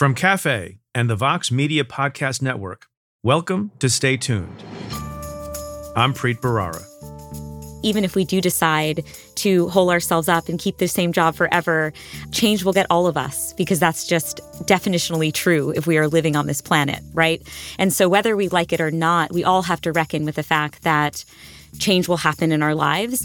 From Cafe and the Vox Media Podcast Network, welcome to Stay Tuned. I'm Preet Bharara. Even if we do decide to hole ourselves up and keep the same job forever, change will get all of us, because that's just definitionally true if we are living on this planet, right? And so whether we like it or not, we all have to reckon with the fact that change will happen in our lives.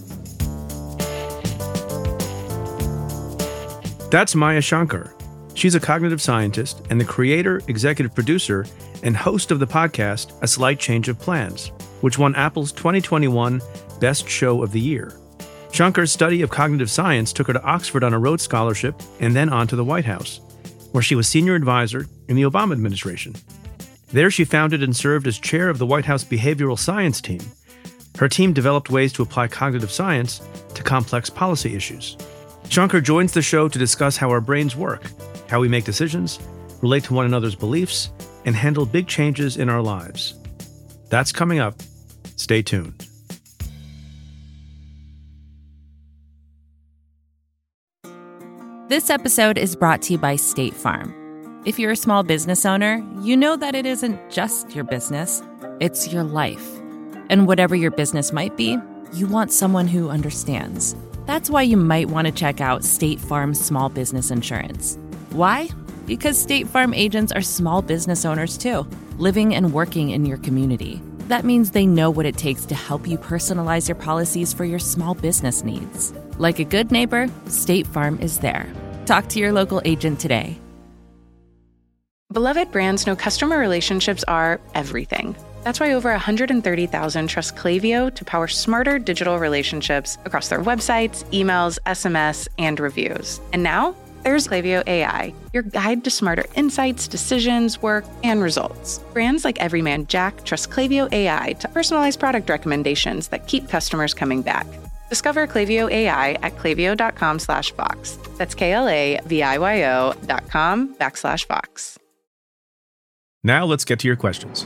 That's Maya Shankar. She's a cognitive scientist and the creator, executive producer, and host of the podcast A Slight Change of Plans, which won Apple's 2021 Best Show of the Year. Shankar's study of cognitive science took her to Oxford on a Rhodes Scholarship and then on to the White House, where she was senior advisor in the Obama administration. There she founded and served as chair of the White House Behavioral Science Team. Her team developed ways to apply cognitive science to complex policy issues. Shankar joins the show to discuss how our brains work, how we make decisions, relate to one another's beliefs, and handle big changes in our lives. That's coming up. Stay tuned. This episode is brought to you by State Farm. If you're a small business owner, you know that it isn't just your business, it's your life. And whatever your business might be, you want someone who understands. That's why you might want to check out State Farm Small Business Insurance. Why? Because State Farm agents are small business owners too, living and working in your community. That means they know what it takes to help you personalize your policies for your small business needs. Like a good neighbor, State Farm is there. Talk to your local agent today. Beloved brands know customer relationships are everything. That's why over 130,000 trust Klaviyo to power smarter digital relationships across their websites, emails, SMS, and reviews. And now, there's Klaviyo AI, your guide to smarter insights, decisions, work, and results. Brands like Everyman Jack trust Klaviyo AI to personalize product recommendations that keep customers coming back. Discover Klaviyo AI at klaviyo.com/Vox. That's KLAVIYO.com/Vox. Now let's get to your questions.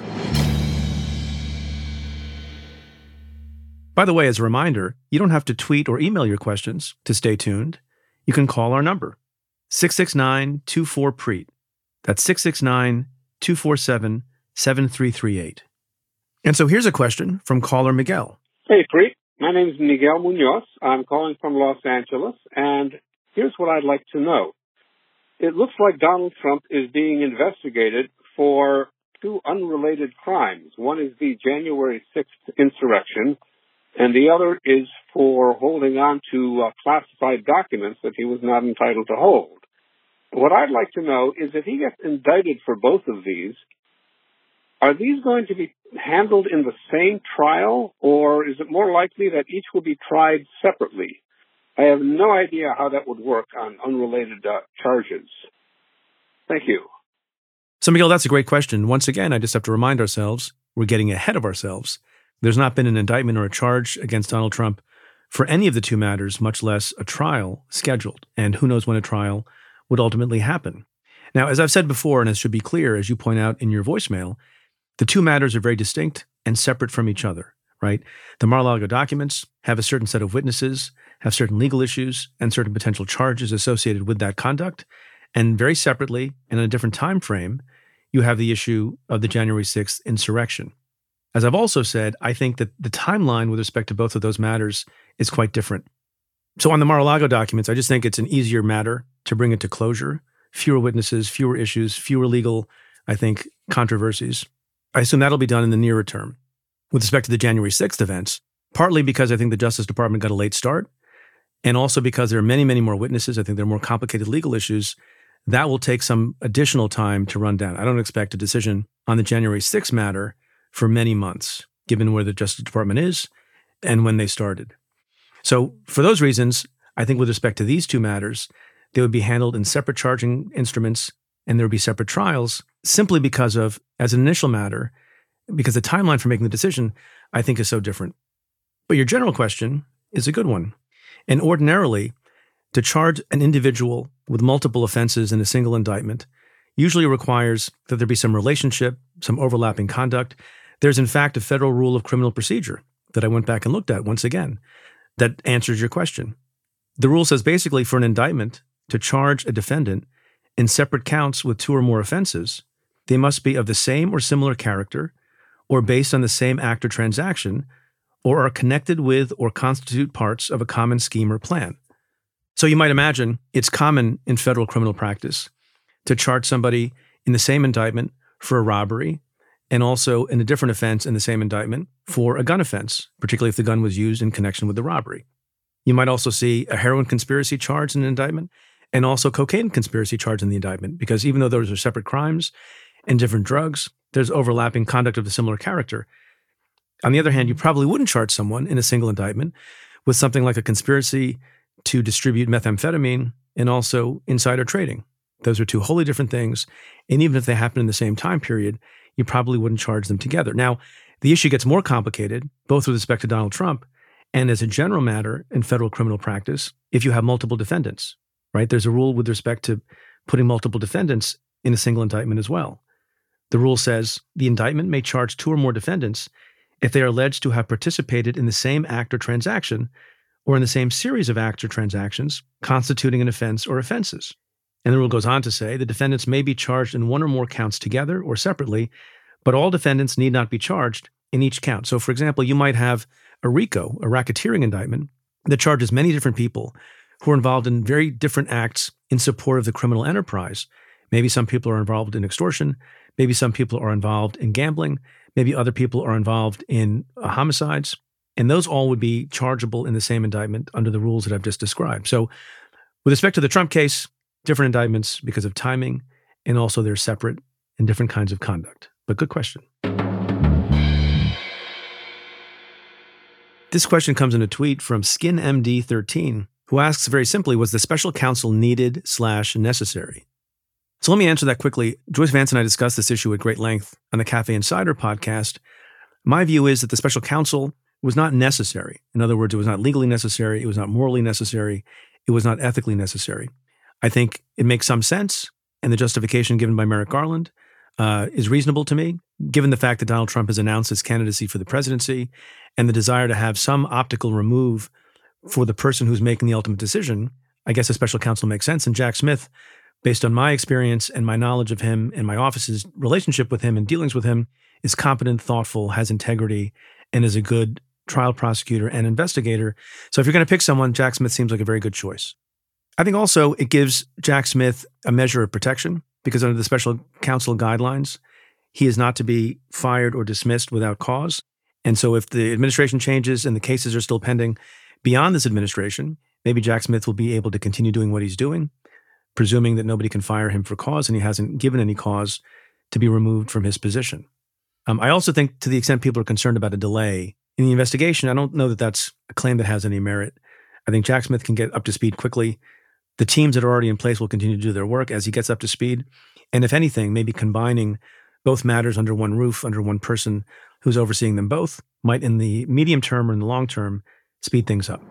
By the way, as a reminder, you don't have to tweet or email your questions to Stay Tuned. You can call our number, 669-24-PREET. That's 669-247-7338. And so here's a question from caller Miguel. Hey, Preet. My name is Miguel Munoz. I'm calling from Los Angeles, and here's what I'd like to know. It looks like Donald Trump is being investigated for two unrelated crimes. One is the January 6th insurrection, and the other is for holding on to classified documents that he was not entitled to hold. What I'd like to know is if he gets indicted for both of these, are these going to be handled in the same trial, or is it more likely that each will be tried separately? I have no idea how that would work on unrelated charges. Thank you. So, Miguel, that's a great question. Once again, I just have to remind ourselves, we're getting ahead of ourselves. There's not been an indictment or a charge against Donald Trump for any of the two matters, much less a trial scheduled. And who knows when a trial would ultimately happen. Now, as I've said before, and it should be clear, as you point out in your voicemail, the two matters are very distinct and separate from each other, right? The Mar-a-Lago documents have a certain set of witnesses, have certain legal issues, and certain potential charges associated with that conduct. And very separately, and in a different time frame, you have the issue of the January 6th insurrection. As I've also said, I think that the timeline with respect to both of those matters is quite different. So on the Mar-a-Lago documents, I just think it's an easier matter to bring it to closure. Fewer witnesses, fewer issues, fewer legal, I think, controversies. I assume that'll be done in the nearer term. With respect to the January 6th events, partly because I think the Justice Department got a late start, and also because there are many, many more witnesses. I think there are more complicated legal issues. That will take some additional time to run down. I don't expect a decision on the January 6th matter for many months, given where the Justice Department is and when they started. So for those reasons, I think with respect to these two matters, they would be handled in separate charging instruments and there would be separate trials simply because of, as an initial matter, because the timeline for making the decision, I think, is so different. But your general question is a good one. And ordinarily, to charge an individual with multiple offenses in a single indictment usually requires that there be some relationship, some overlapping conduct. There's, in fact, a federal rule of criminal procedure that I went back and looked at once again that answers your question. The rule says basically for an indictment to charge a defendant, in separate counts with 2 or more offenses, they must be of the same or similar character, or based on the same act or transaction, or are connected with or constitute parts of a common scheme or plan. So you might imagine it's common in federal criminal practice to charge somebody in the same indictment for a robbery and also in a different offense in the same indictment for a gun offense, particularly if the gun was used in connection with the robbery. You might also see a heroin conspiracy charge in an indictment and also cocaine conspiracy charge in the indictment, because even though those are separate crimes and different drugs, there's overlapping conduct of a similar character. On the other hand, you probably wouldn't charge someone in a single indictment with something like a conspiracy to distribute methamphetamine and also insider trading. Those are 2 wholly different things. And even if they happen in the same time period, you probably wouldn't charge them together. Now, the issue gets more complicated, both with respect to Donald Trump and as a general matter in federal criminal practice, if you have multiple defendants, right? There's a rule with respect to putting multiple defendants in a single indictment as well. The rule says the indictment may charge 2 or more defendants if they are alleged to have participated in the same act or transaction or in the same series of acts or transactions constituting an offense or offenses. And the rule goes on to say the defendants may be charged in 1 or more counts together or separately, but all defendants need not be charged in each count. So, for example, you might have a RICO, a racketeering indictment, that charges many different people who are involved in very different acts in support of the criminal enterprise. Maybe some people are involved in extortion. Maybe some people are involved in gambling. Maybe other people are involved in homicides. And those all would be chargeable in the same indictment under the rules that I've just described. So with respect to the Trump case, different indictments because of timing, and also they're separate and different kinds of conduct. But good question. This question comes in a tweet from SkinMD13, who asks very simply, was the special counsel needed/necessary? So let me answer that quickly. Joyce Vance and I discussed this issue at great length on the Cafe Insider podcast. My view is that the special counsel was not necessary. In other words, it was not legally necessary. It was not morally necessary. It was not ethically necessary. I think it makes some sense, and the justification given by Merrick Garland is reasonable to me, given the fact that Donald Trump has announced his candidacy for the presidency and the desire to have some optical remove for the person who's making the ultimate decision. I guess a special counsel makes sense. And Jack Smith, based on my experience and my knowledge of him and my office's relationship with him and dealings with him, is competent, thoughtful, has integrity, and is a good trial prosecutor and investigator. So if you're going to pick someone, Jack Smith seems like a very good choice. I think also it gives Jack Smith a measure of protection because under the special counsel guidelines, he is not to be fired or dismissed without cause. And so if the administration changes and the cases are still pending beyond this administration, maybe Jack Smith will be able to continue doing what he's doing, presuming that nobody can fire him for cause and he hasn't given any cause to be removed from his position. I also think to the extent people are concerned about a delay in the investigation, I don't know that that's a claim that has any merit. I think Jack Smith can get up to speed quickly. The teams that are already in place will continue to do their work as he gets up to speed. And if anything, maybe combining both matters under one roof, under one person who's overseeing them both, might in the medium term or in the long term speed things up.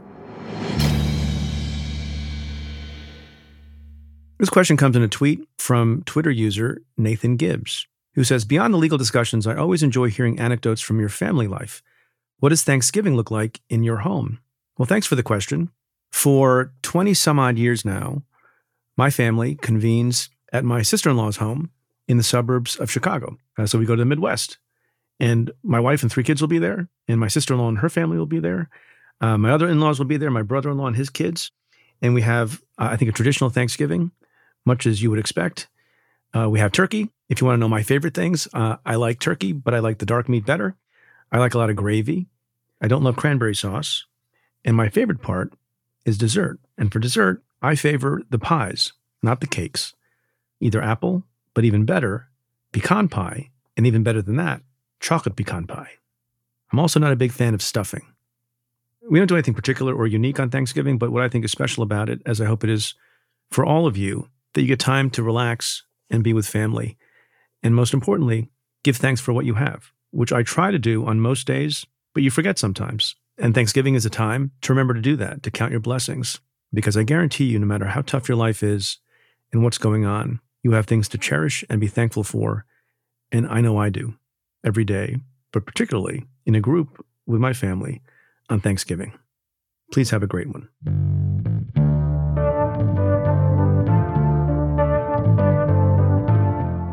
This question comes in a tweet from Twitter user Nathan Gibbs, who says, beyond the legal discussions, I always enjoy hearing anecdotes from your family life. What does Thanksgiving look like in your home? Well, thanks for the question. For 20 some odd years now, my family convenes at my sister-in-law's home in the suburbs of Chicago. So we go to the Midwest, and my wife and 3 kids will be there, and my sister-in-law and her family will be there. My other in-laws will be there, my brother-in-law and his kids. And we have, I think, a traditional Thanksgiving, much as you would expect. We have turkey. If you want to know my favorite things, I like turkey, but I like the dark meat better. I like a lot of gravy. I don't love cranberry sauce. And my favorite part is dessert. And for dessert, I favor the pies, not the cakes. Either apple, but even better, pecan pie, and even better than that, chocolate pecan pie. I'm also not a big fan of stuffing. We don't do anything particular or unique on Thanksgiving, but what I think is special about it, as I hope it is for all of you, that you get time to relax and be with family. And most importantly, give thanks for what you have, which I try to do on most days, but you forget sometimes. And Thanksgiving is a time to remember to do that, to count your blessings, because I guarantee you, no matter how tough your life is and what's going on, you have things to cherish and be thankful for. And I know I do every day, but particularly in a group with my family on Thanksgiving. Please have a great one.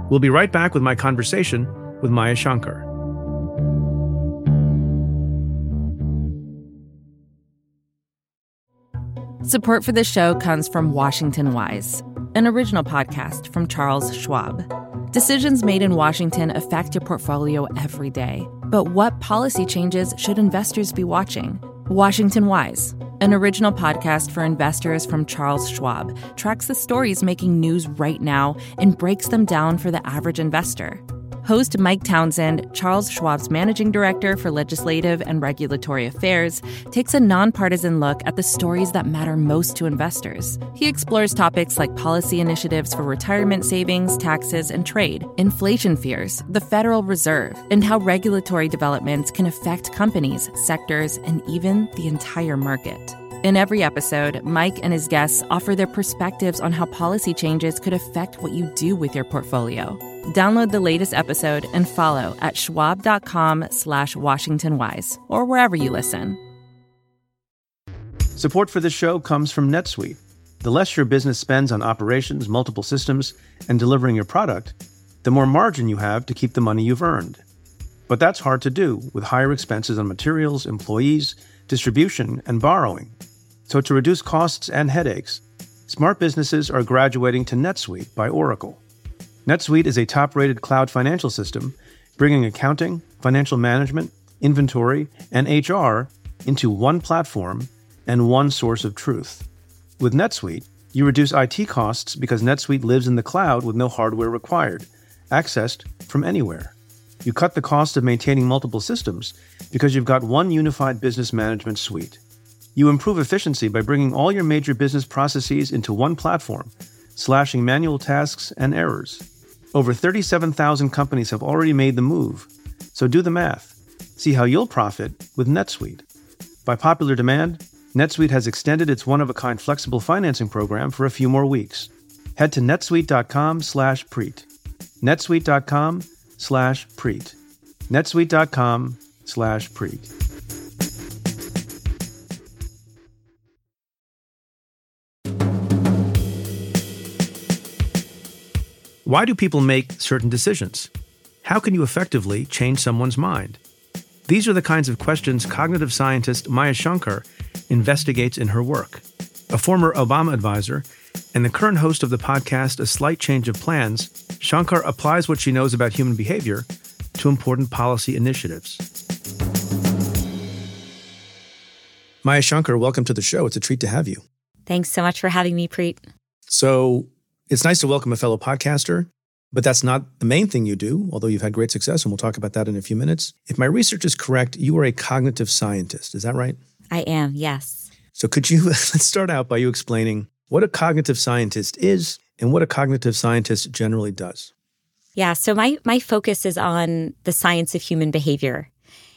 We'll be right back with my conversation with Maya Shankar. Support for this show comes from Washington Wise, an original podcast from Charles Schwab. Decisions made in Washington affect your portfolio every day. But what policy changes should investors be watching? Washington Wise, an original podcast for investors from Charles Schwab, tracks the stories making news right now and breaks them down for the average investor. Host Mike Townsend, Charles Schwab's managing director for legislative and regulatory affairs, takes a nonpartisan look at the stories that matter most to investors. He explores topics like policy initiatives for retirement savings, taxes, and trade, inflation fears, the Federal Reserve, and how regulatory developments can affect companies, sectors, and even the entire market. In every episode, Mike and his guests offer their perspectives on how policy changes could affect what you do with your portfolio. Download the latest episode and follow at schwab.com/WashingtonWise or wherever you listen. Support for this show comes from NetSuite. The less your business spends on operations, multiple systems, and delivering your product, the more margin you have to keep the money you've earned. But that's hard to do with higher expenses on materials, employees, distribution, and borrowing. So to reduce costs and headaches, smart businesses are graduating to NetSuite by Oracle. NetSuite is a top-rated cloud financial system, bringing accounting, financial management, inventory, and HR into one platform and one source of truth. With NetSuite, you reduce IT costs because NetSuite lives in the cloud with no hardware required, accessed from anywhere. You cut the cost of maintaining multiple systems because you've got one unified business management suite. You improve efficiency by bringing all your major business processes into one platform, slashing manual tasks and errors. Over 37,000 companies have already made the move, so do the math. See how you'll profit with NetSuite. By popular demand, NetSuite has extended its one-of-a-kind flexible financing program for a few more weeks. Head to netsuite.com/Preet. netsuite.com/Preet. netsuite.com/Preet. Why do people make certain decisions? How can you effectively change someone's mind? These are the kinds of questions cognitive scientist Maya Shankar investigates in her work. A former Obama advisor and the current host of the podcast A Slight Change of Plans, Shankar applies what she knows about human behavior to important policy initiatives. Maya Shankar, welcome to the show. It's a treat to have you. Thanks so much for having me, Preet. So it's nice to welcome a fellow podcaster, but that's not the main thing you do, although you've had great success, and we'll talk about that in a few minutes. If my research is correct, you are a cognitive scientist. Is that right? I am, yes. So could you, let's start out by you explaining what a cognitive scientist is and what a cognitive scientist generally does. Yeah, so my focus is on the science of human behavior.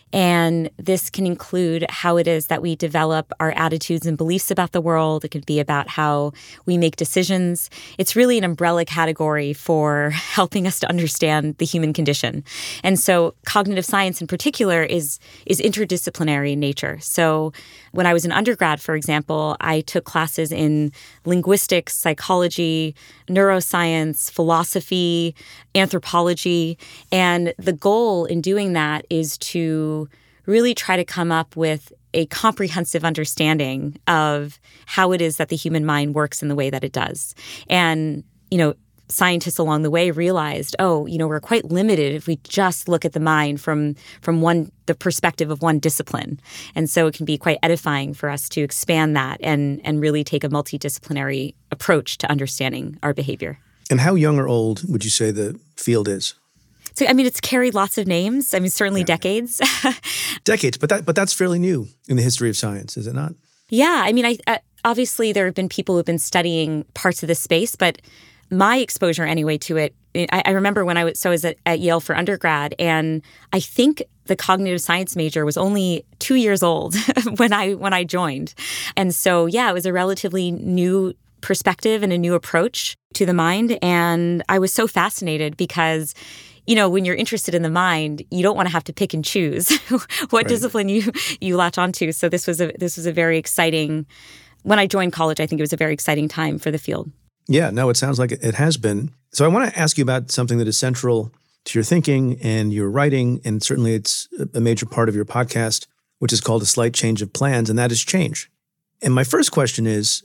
And this can include how it is that we develop our attitudes and beliefs about the world. It could be about how we make decisions. It's really an umbrella category for helping us to understand the human condition. And so cognitive science in particular is interdisciplinary in nature. So when I was an undergrad, for example, I took classes in linguistics, psychology, neuroscience, philosophy, anthropology. And the goal in doing that is to really try to come up with a comprehensive understanding of how it is that the human mind works in the way that it does. And, scientists along the way realized, we're quite limited if we just look at the mind from the perspective of one discipline. And so it can be quite edifying for us to expand that and really take a multidisciplinary approach to understanding our behavior. And how young or old would you say the field is? So, it's carried lots of names. Certainly decades. Decades, but that's fairly new in the history of science, is it not? Yeah, obviously there have been people who've been studying parts of this space, but my exposure anyway to it, I remember when I was at Yale for undergrad, and I think the cognitive science major was only 2 years old when I joined. And so, it was a relatively new perspective and a new approach to the mind. And I was so fascinated because when you're interested in the mind, you don't want to have to pick and choose what discipline you latch onto. So this was a very exciting. When I joined college, I think it was a very exciting time for the field. Yeah, no, it sounds like it has been. So I want to ask you about something that is central to your thinking and your writing, and certainly it's a major part of your podcast, which is called A Slight Change of Plans, and that is change. And my first question is,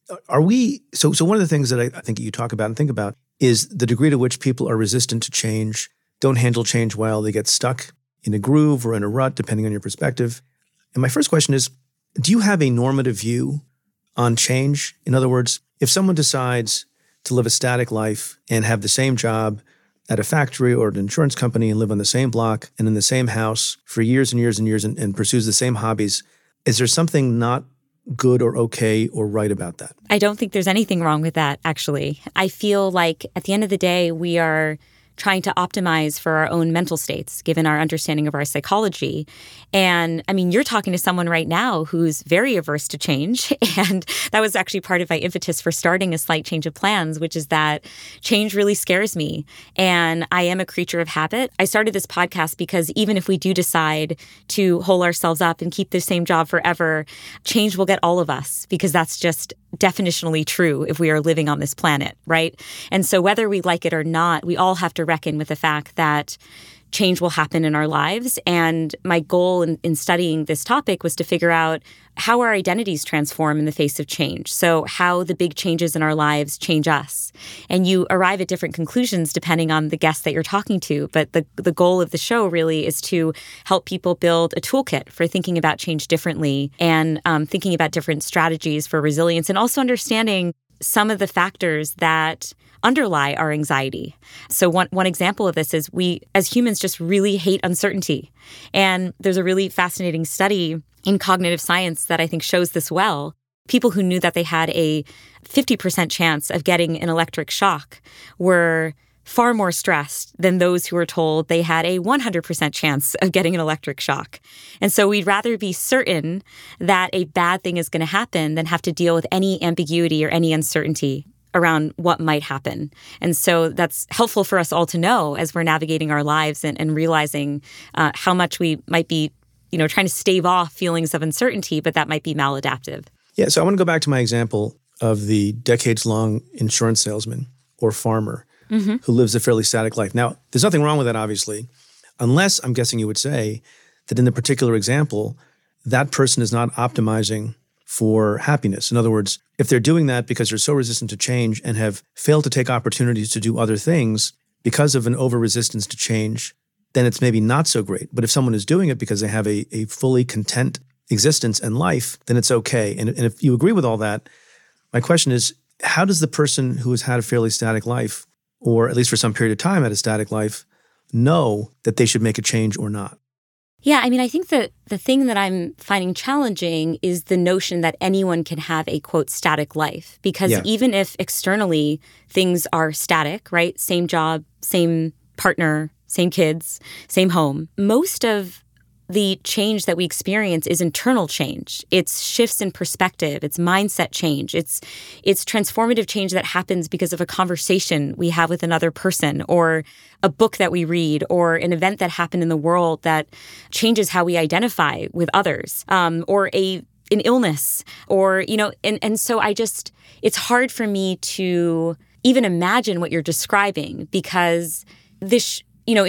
so one of the things that I think you talk about and think about is the degree to which people are resistant to change, don't handle change well, they get stuck in a groove or in a rut, depending on your perspective. And my first question is, do you have a normative view on change? In other words, if someone decides to live a static life and have the same job at a factory or an insurance company and live on the same block and in the same house for years and years and years and pursues the same hobbies, is there something not good or okay or right about that? I don't think there's anything wrong with that, actually. I feel like at the end of the day, we are trying to optimize for our own mental states, given our understanding of our psychology. And I mean, you're talking to someone right now who's very averse to change. And that was actually part of my impetus for starting A Slight Change of Plans, which is that change really scares me. And I am a creature of habit. I started this podcast because even if we do decide to hole ourselves up and keep the same job forever, change will get all of us, because that's just definitionally true if we are living on this planet, right? And so whether we like it or not, we all have to reckon with the fact that change will happen in our lives. And my goal in studying this topic was to figure out how our identities transform in the face of change. So how the big changes in our lives change us. And you arrive at different conclusions depending on the guest that you're talking to. But the goal of the show really is to help people build a toolkit for thinking about change differently and thinking about different strategies for resilience, and also understanding some of the factors that underlie our anxiety. So one example of this is we, as humans, just really hate uncertainty. And there's a really fascinating study in cognitive science that I think shows this well. People who knew that they had a 50% chance of getting an electric shock were far more stressed than those who were told they had a 100% chance of getting an electric shock. And so we'd rather be certain that a bad thing is going to happen than have to deal with any ambiguity or any uncertainty around what might happen. And so that's helpful for us all to know as we're navigating our lives and realizing how much we might be, trying to stave off feelings of uncertainty, but that might be maladaptive. Yeah, so I want to go back to my example of the decades-long insurance salesman or farmer who lives a fairly static life. Now, there's nothing wrong with that, obviously, unless I'm guessing you would say that in the particular example, that person is not optimizing for happiness. In other words, if they're doing that because they're so resistant to change and have failed to take opportunities to do other things because of an over-resistance to change, then it's maybe not so great. But if someone is doing it because they have a fully content existence and life, then it's okay. And if you agree with all that, my question is, how does the person who has had a fairly static life, or at least for some period of time had a static life, know that they should make a change or not? Yeah, I mean, I think that the thing that I'm finding challenging is the notion that anyone can have a, quote, static life. Because even if externally things are static, right? Same job, same partner, same kids, same home. Most of the change that we experience is internal change. It's shifts in perspective. It's mindset change. It's transformative change that happens because of a conversation we have with another person, or a book that we read, or an event that happened in the world that changes how we identify with others, or an illness, or, and so it's hard for me to even imagine what you're describing, because this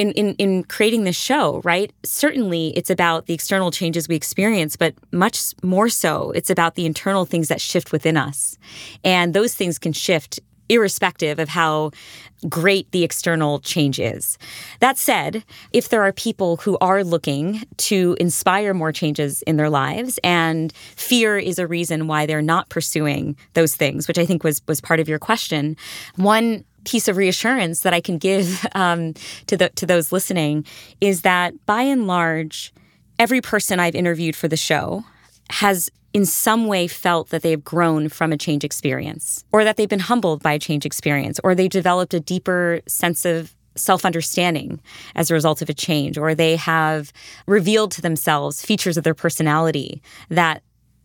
in creating this show, right? Certainly it's about the external changes we experience, but much more so, it's about the internal things that shift within us. And those things can shift irrespective of how great the external change is. That said, if there are people who are looking to inspire more changes in their lives, and fear is a reason why they're not pursuing those things, which I think was part of your question, one piece of reassurance that I can give to those listening is that, by and large, every person I've interviewed for the show has in some way felt that they've grown from a change experience, or that they've been humbled by a change experience, or they've developed a deeper sense of self-understanding as a result of a change, or they have revealed to themselves features of their personality that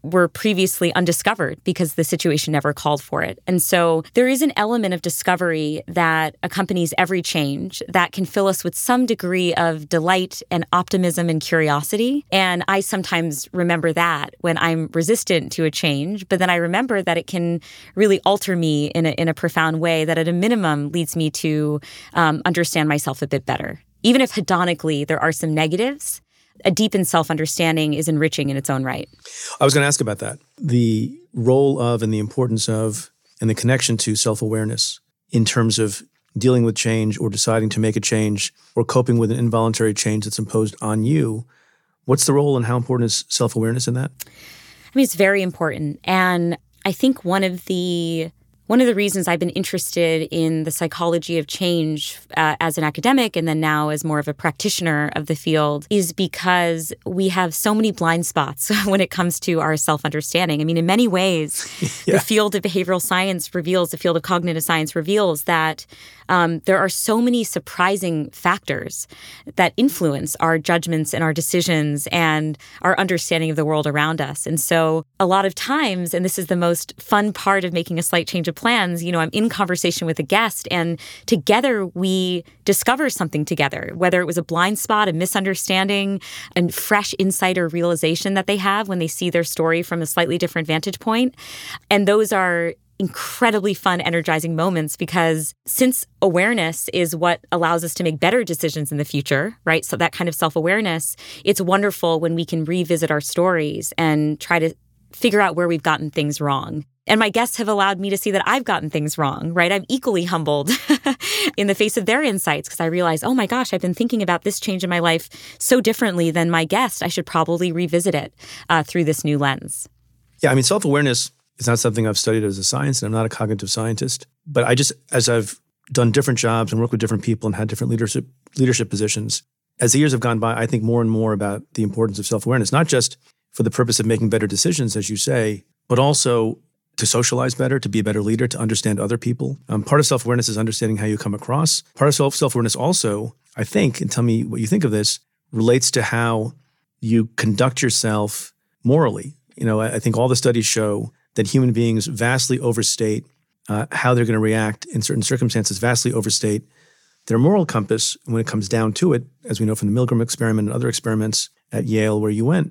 were previously undiscovered because the situation never called for it. And so there is an element of discovery that accompanies every change that can fill us with some degree of delight and optimism and curiosity. And I sometimes remember that when I'm resistant to a change, but then I remember that it can really alter me in a profound way that at a minimum leads me to understand myself a bit better. Even if hedonically there are some negatives, a deepened self-understanding is enriching in its own right. I was going to ask about that. The role of and the importance of and the connection to self-awareness in terms of dealing with change or deciding to make a change or coping with an involuntary change that's imposed on you. What's the role and how important is self-awareness in that? I mean, it's very important. And I think one of the reasons I've been interested in the psychology of change as an academic and then now as more of a practitioner of the field is because we have so many blind spots when it comes to our self-understanding. I mean, in many ways, the field of behavioral science reveals, the field of cognitive science reveals that there are so many surprising factors that influence our judgments and our decisions and our understanding of the world around us. And so a lot of times, and this is the most fun part of making a slight change of plans, I'm in conversation with a guest and together we discover something together, whether it was a blind spot, a misunderstanding, a fresh insight or realization that they have when they see their story from a slightly different vantage point. And those are incredibly fun, energizing moments because since awareness is what allows us to make better decisions in the future, right? So that kind of self-awareness, it's wonderful when we can revisit our stories and try to figure out where we've gotten things wrong. And my guests have allowed me to see that I've gotten things wrong, right? I'm equally humbled in the face of their insights because I realize, oh my gosh, I've been thinking about this change in my life so differently than my guest. I should probably revisit it through this new lens. Yeah, I mean, self-awareness is not something I've studied as a science, and I'm not a cognitive scientist. But as I've done different jobs and worked with different people and had different leadership positions, as the years have gone by, I think more and more about the importance of self-awareness, not just for the purpose of making better decisions, as you say, but also to socialize better, to be a better leader, to understand other people. Part of self-awareness is understanding how you come across. Part of self-awareness also, I think, and tell me what you think of this, relates to how you conduct yourself morally. I think all the studies show that human beings vastly overstate how they're going to react in certain circumstances, vastly overstate their moral compass when it comes down to it, as we know from the Milgram experiment and other experiments at Yale where you went.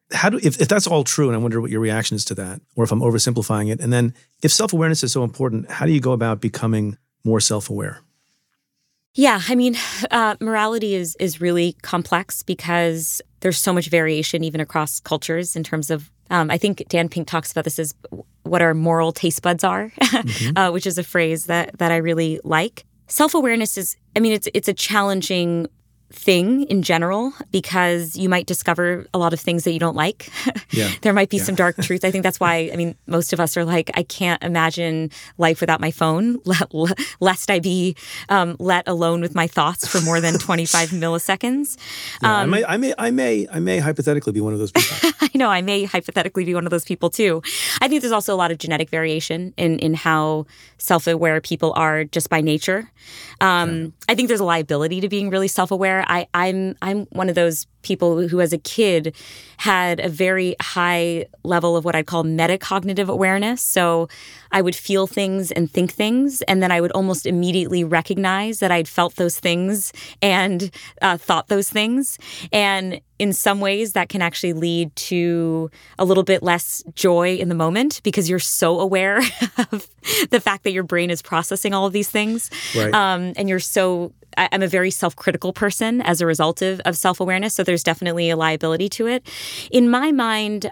If that's all true, and I wonder what your reaction is to that, or if I'm oversimplifying it, and then if self-awareness is so important, how do you go about becoming more self-aware? Yeah, I mean, morality is really complex because there's so much variation even across cultures in terms of, I think Dan Pink talks about this as what our moral taste buds are, which is a phrase that I really like. Self-awareness is, it's a challenging thing in general because you might discover a lot of things that you don't like. Yeah. There might be some dark truths. I think that's why, most of us are like, I can't imagine life without my phone, lest I be let alone with my thoughts for more than 25 milliseconds. Yeah, I may hypothetically be one of those people. I know, I may hypothetically be one of those people too. I think there's also a lot of genetic variation in how self-aware people are just by nature. I think there's a liability to being really self-aware. I'm one of those people who as a kid had a very high level of what I'd call metacognitive awareness. So I would feel things and think things, and then I would almost immediately recognize that I'd felt those things and thought those things. And in some ways, that can actually lead to a little bit less joy in the moment because you're so aware of the fact that your brain is processing all of these things. Right. And you're so... I'm a very self-critical person as a result of self-awareness, so there's definitely a liability to it. In my mind,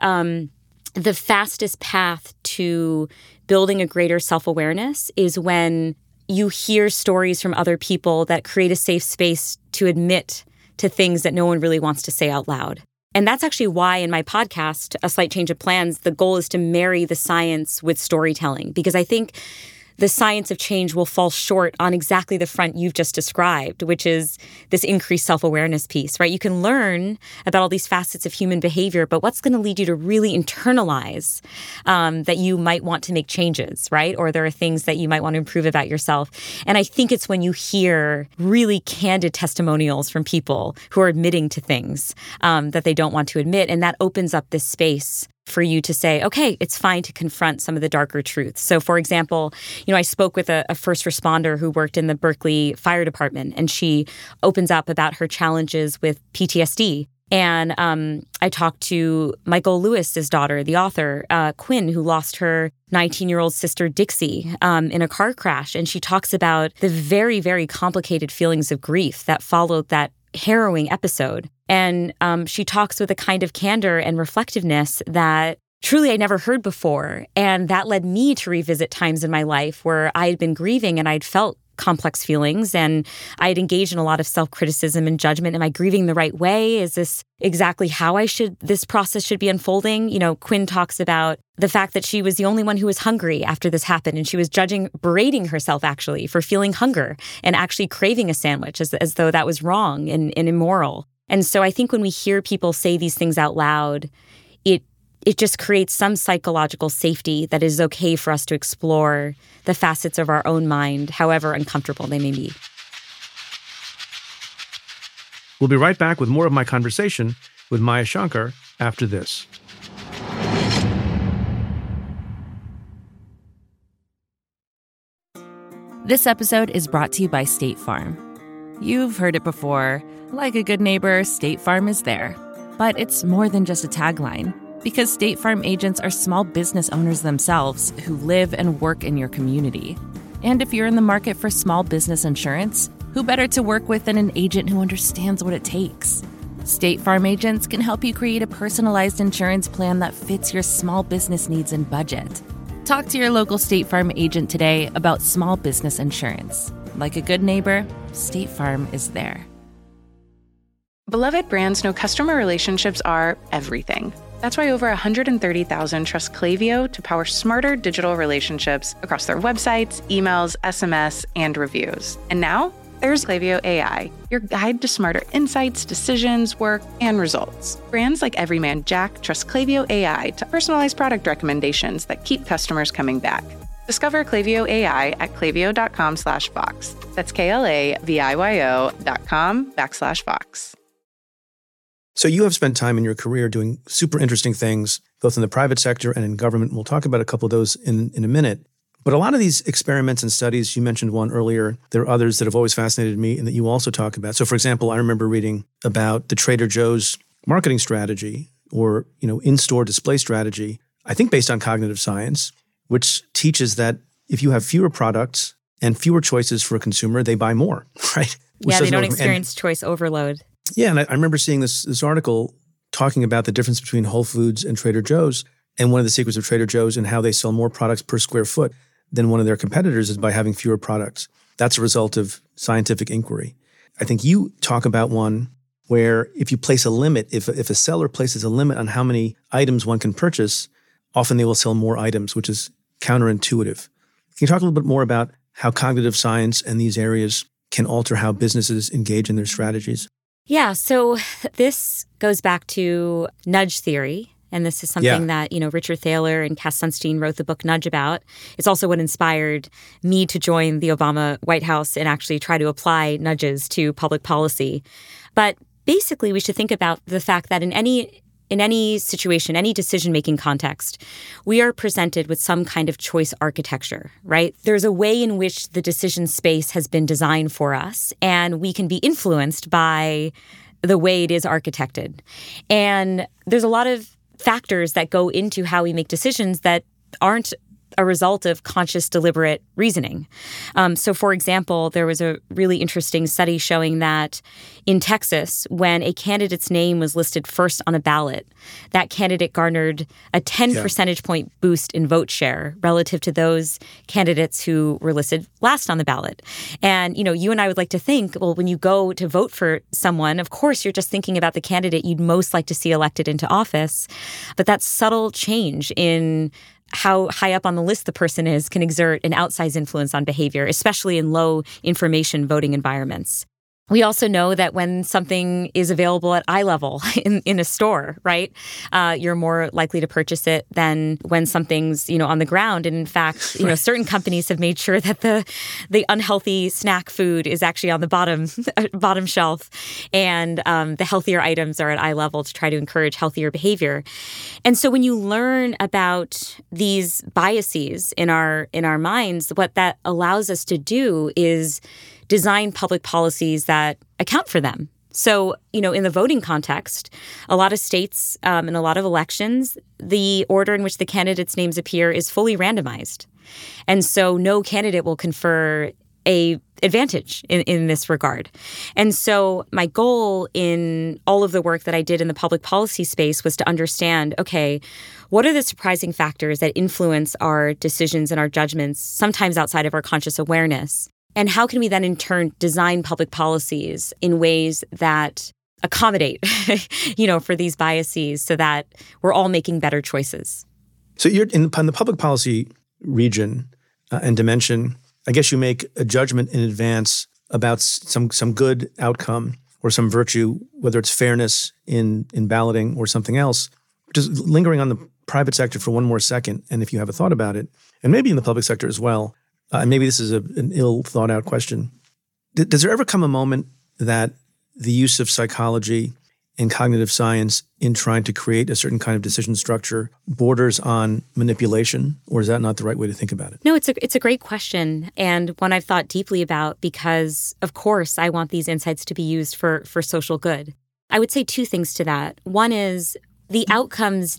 the fastest path to building a greater self-awareness is when you hear stories from other people that create a safe space to admit to things that no one really wants to say out loud. And that's actually why in my podcast, A Slight Change of Plans, the goal is to marry the science with storytelling, because I think the science of change will fall short on exactly the front you've just described, which is this increased self-awareness piece, right? You can learn about all these facets of human behavior, but what's going to lead you to really internalize that you might want to make changes, right? Or there are things that you might want to improve about yourself. And I think it's when you hear really candid testimonials from people who are admitting to things that they don't want to admit, and that opens up this space for you to say, okay, it's fine to confront some of the darker truths. So, for example, I spoke with a first responder who worked in the Berkeley Fire Department, and she opens up about her challenges with PTSD. And I talked to Michael Lewis's daughter, the author, Quinn, who lost her 19-year-old sister, Dixie, in a car crash. And she talks about the very, very complicated feelings of grief that followed that harrowing episode. And she talks with a kind of candor and reflectiveness that truly I never heard before. And that led me to revisit times in my life where I had been grieving and I'd felt complex feelings, and I had engaged in a lot of self-criticism and judgment. Am I grieving the right way? Is this exactly how this process should be unfolding? Quinn talks about the fact that she was the only one who was hungry after this happened, and she was berating herself actually for feeling hunger and actually craving a sandwich as though that was wrong and immoral. And so I think when we hear people say these things out loud, it just creates some psychological safety that is okay for us to explore the facets of our own mind, however uncomfortable they may be. We'll be right back with more of my conversation with Maya Shankar after this. This episode is brought to you by State Farm. You've heard it before. Like a good neighbor, State Farm is there. But it's more than just a tagline. Because State Farm agents are small business owners themselves who live and work in your community. And if you're in the market for small business insurance, who better to work with than an agent who understands what it takes? State Farm agents can help you create a personalized insurance plan that fits your small business needs and budget. Talk to your local State Farm agent today about small business insurance. Like a good neighbor, State Farm is there. Beloved brands know customer relationships are everything. That's why over 130,000 trust Klaviyo to power smarter digital relationships across their websites, emails, SMS, and reviews. And now, there's Klaviyo AI, your guide to smarter insights, decisions, work, and results. Brands like Everyman Jack trust Klaviyo AI to personalize product recommendations that keep customers coming back. Discover Klaviyo AI at klaviyo.com/Vox. That's KLAVIYO.com/Vox. So you have spent time in your career doing super interesting things, both in the private sector and in government. We'll talk about a couple of those in a minute. But a lot of these experiments and studies, you mentioned one earlier, there are others that have always fascinated me and that you also talk about. So for example, I remember reading about the Trader Joe's marketing strategy or, in-store display strategy, I think based on cognitive science, which teaches that if you have fewer products and fewer choices for a consumer, they buy more, right? Yeah, they don't experience choice overload. Yeah, and I remember seeing this article talking about the difference between Whole Foods and Trader Joe's, and one of the secrets of Trader Joe's and how they sell more products per square foot than one of their competitors is by having fewer products. That's a result of scientific inquiry. I think you talk about one where if you place a limit, if a seller places a limit on how many items one can purchase, often they will sell more items, which is counterintuitive. Can you talk a little bit more about how cognitive science and these areas can alter how businesses engage in their strategies? Yeah, so this goes back to nudge theory. And this is something that, Richard Thaler and Cass Sunstein wrote the book Nudge about. It's also what inspired me to join the Obama White House and actually try to apply nudges to public policy. But basically, we should think about the fact that in any situation, any decision-making context, we are presented with some kind of choice architecture, right? There's a way in which the decision space has been designed for us, and we can be influenced by the way it is architected. And there's a lot of factors that go into how we make decisions that aren't a result of conscious, deliberate reasoning. So, for example, there was a really interesting study showing that in Texas, when a candidate's name was listed first on a ballot, that candidate garnered a 10 percentage point boost in vote share relative to those candidates who were listed last on the ballot. And, you and I would like to think, well, when you go to vote for someone, of course, you're just thinking about the candidate you'd most like to see elected into office. But that subtle change in how high up on the list the person is can exert an outsized influence on behavior, especially in low information voting environments. We also know that when something is available at eye level in a store, right, you're more likely to purchase it than when something's, on the ground. And in fact, certain companies have made sure that the unhealthy snack food is actually on the bottom shelf, and the healthier items are at eye level to try to encourage healthier behavior. And so when you learn about these biases in our minds, what that allows us to do is design public policies that account for them. So, in the voting context, a lot of states and a lot of elections, the order in which the candidates' names appear is fully randomized. And so no candidate will confer a advantage in this regard. And so my goal in all of the work that I did in the public policy space was to understand, okay, what are the surprising factors that influence our decisions and our judgments, sometimes outside of our conscious awareness? And how can we then, in turn, design public policies in ways that accommodate, for these biases so that we're all making better choices? So you're in the public policy region and dimension. I guess you make a judgment in advance about some good outcome or some virtue, whether it's fairness in balloting or something else. Just lingering on the private sector for one more second, and if you have a thought about it, and maybe in the public sector as well, and maybe this is an ill thought out question. Does there ever come a moment that the use of psychology and cognitive science in trying to create a certain kind of decision structure borders on manipulation, or is that not the right way to think about it? No, it's a great question, and one I've thought deeply about because, of course, I want these insights to be used for social good. I would say two things to that. One is the outcomes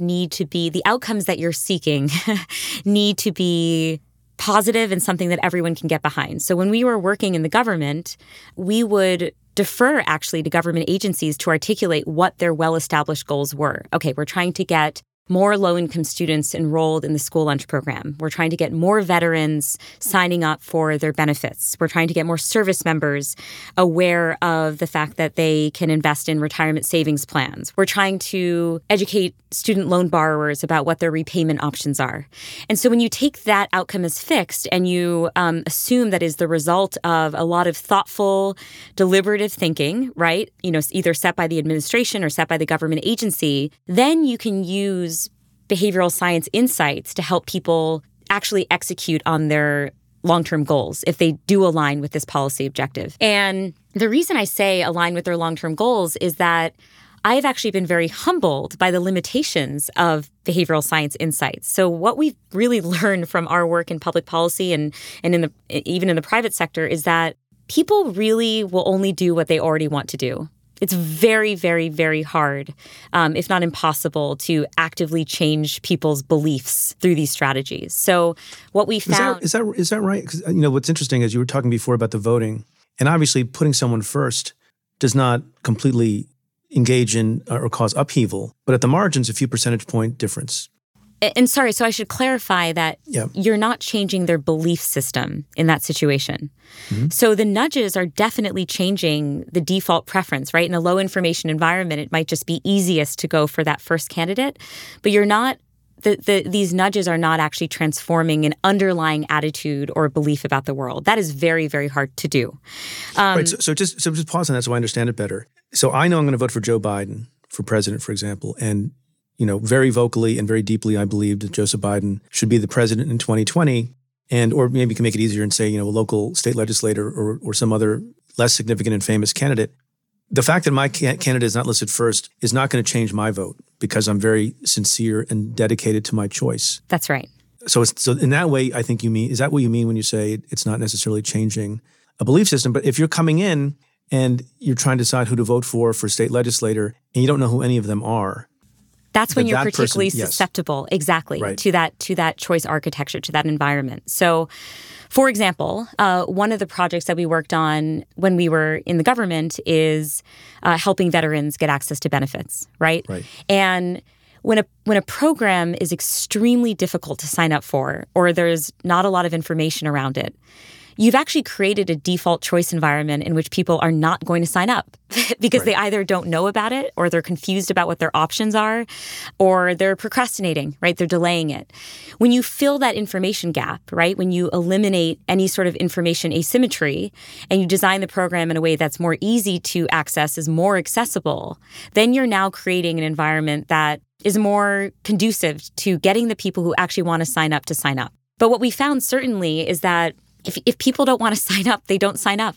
that you're seeking need to be positive and something that everyone can get behind. So when we were working in the government, we would defer actually to government agencies to articulate what their well-established goals were. Okay, we're trying to get more low-income students enrolled in the school lunch program. We're trying to get more veterans signing up for their benefits. We're trying to get more service members aware of the fact that they can invest in retirement savings plans. We're trying to educate student loan borrowers about what their repayment options are. And so when you take that outcome as fixed and you assume that is the result of a lot of thoughtful, deliberative thinking, right? Either set by the administration or set by the government agency, then you can use behavioral science insights to help people actually execute on their long-term goals if they do align with this policy objective. And the reason I say align with their long-term goals is that I've actually been very humbled by the limitations of behavioral science insights. So what we've really learned from our work in public policy and even in the private sector is that people really will only do what they already want to do. It's very, very, very hard, if not impossible, to actively change people's beliefs through these strategies. So what we found— Is that right? Because, what's interesting is you were talking before about the voting, and obviously putting someone first does not completely engage in or cause upheaval, but at the margins, a few percentage point difference. And sorry, so I should clarify that you're not changing their belief system in that situation. Mm-hmm. So the nudges are definitely changing the default preference, right? In a low information environment, it might just be easiest to go for that first candidate, but you're not, these nudges are not actually transforming an underlying attitude or belief about the world. That is very, very hard to do. Right. So just pause on that so I understand it better. So I know I'm going to vote for Joe Biden for president, for example, and very vocally and very deeply, I believed that Joseph Biden should be the president in 2020, or maybe you can make it easier and say, a local state legislator or some other less significant and famous candidate. The fact that my candidate is not listed first is not going to change my vote because I'm very sincere and dedicated to my choice. That's right. So in that way, I think is that what you mean when you say it's not necessarily changing a belief system? But if you're coming in and you're trying to decide who to vote for state legislator and you don't know who any of them are, that's when you're particularly susceptible, exactly, right, to that choice architecture, to that environment. So, for example, one of the projects that we worked on when we were in the government is helping veterans get access to benefits, right? Right. And when a program is extremely difficult to sign up for, or there's not a lot of information around it, you've actually created a default choice environment in which people are not going to sign up because they either don't know about it, or they're confused about what their options are, or they're procrastinating, right? They're delaying it. When you fill that information gap, right? When you eliminate any sort of information asymmetry and you design the program in a way that's more easy to access, is more accessible, then you're now creating an environment that is more conducive to getting the people who actually want to sign up. But what we found certainly is that if people don't want to sign up, they don't sign up.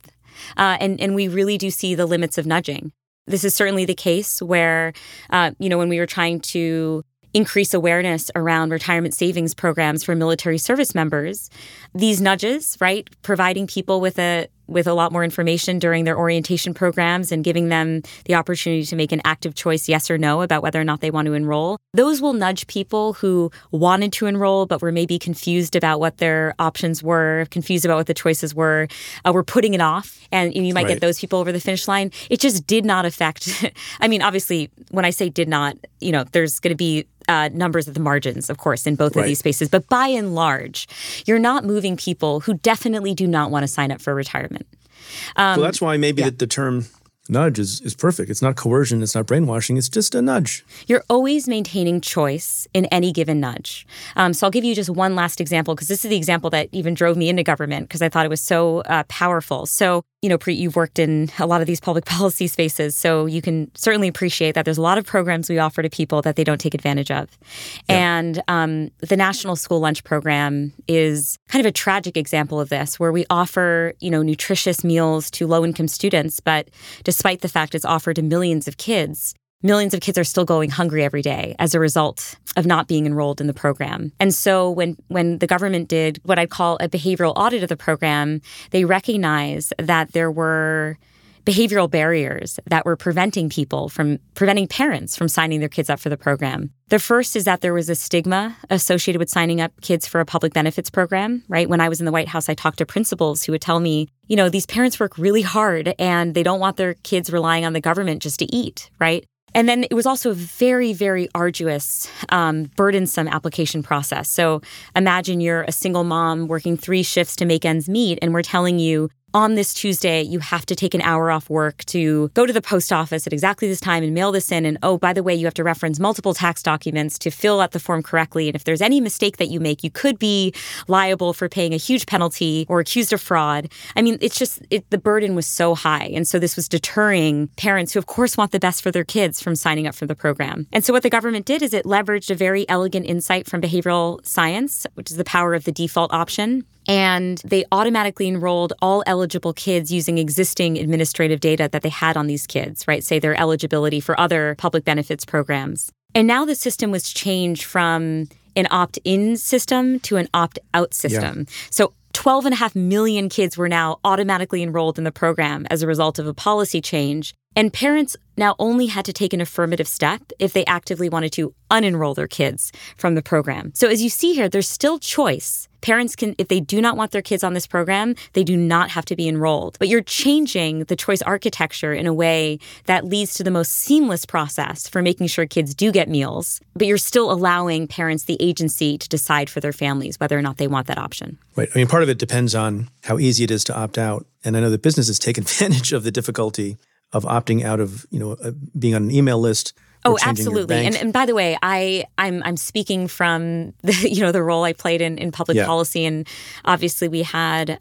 And we really do see the limits of nudging. This is certainly the case where, when we were trying to increase awareness around retirement savings programs for military service members, these nudges, right, providing people with a lot more information during their orientation programs and giving them the opportunity to make an active choice, yes or no, about whether or not they want to enroll. Those will nudge people who wanted to enroll but were maybe confused about what their options were, confused about what the choices were putting it off. And you might get those people over the finish line. It just did not affect, I mean, obviously, when I say did not, there's going to be numbers at the margins, of course, in both of these spaces. But by and large, you're not moving people who definitely do not want to sign up for retirement. Well, that's why maybe the term nudge is perfect. It's not coercion. It's not brainwashing. It's just a nudge. You're always maintaining choice in any given nudge. So I'll give you just one last example, because this is the example that even drove me into government, because I thought it was so powerful. So, Preet, you've worked in a lot of these public policy spaces, so you can certainly appreciate that there's a lot of programs we offer to people that they don't take advantage of. Yeah. And the National School Lunch Program is kind of a tragic example of this, where we offer, nutritious meals to low-income students, but despite the fact it's offered to millions of kids are still going hungry every day as a result of not being enrolled in the program. And so when the government did what I'd call a behavioral audit of the program, they recognized that there were behavioral barriers that were preventing parents from signing their kids up for the program. The first is that there was a stigma associated with signing up kids for a public benefits program, right? When I was in the White House, I talked to principals who would tell me, these parents work really hard and they don't want their kids relying on the government just to eat, right? And then it was also a very, very arduous, burdensome application process. So imagine you're a single mom working 3 shifts to make ends meet, and we're telling you, on this Tuesday, you have to take an hour off work to go to the post office at exactly this time and mail this in. And oh, by the way, you have to reference multiple tax documents to fill out the form correctly. And if there's any mistake that you make, you could be liable for paying a huge penalty or accused of fraud. I mean, the burden was so high. And so this was deterring parents who, of course, want the best for their kids from signing up for the program. And so what the government did is it leveraged a very elegant insight from behavioral science, which is the power of the default option. And they automatically enrolled all eligible kids using existing administrative data that they had on these kids, right? Say their eligibility for other public benefits programs. And now the system was changed from an opt-in system to an opt-out system. Yeah. So 12.5 million kids were now automatically enrolled in the program as a result of a policy change. And parents now only had to take an affirmative step if they actively wanted to unenroll their kids from the program. So as you see here, there's still choice. Parents can, if they do not want their kids on this program, they do not have to be enrolled. But you're changing the choice architecture in a way that leads to the most seamless process for making sure kids do get meals, but you're still allowing parents the agency to decide for their families whether or not they want that option. Right. I mean, part of it depends on how easy it is to opt out. And I know that businesses take advantage of the difficulty of opting out of, being on an email list. Oh, absolutely. And by the way, I'm speaking from the role I played in public policy. And obviously we had,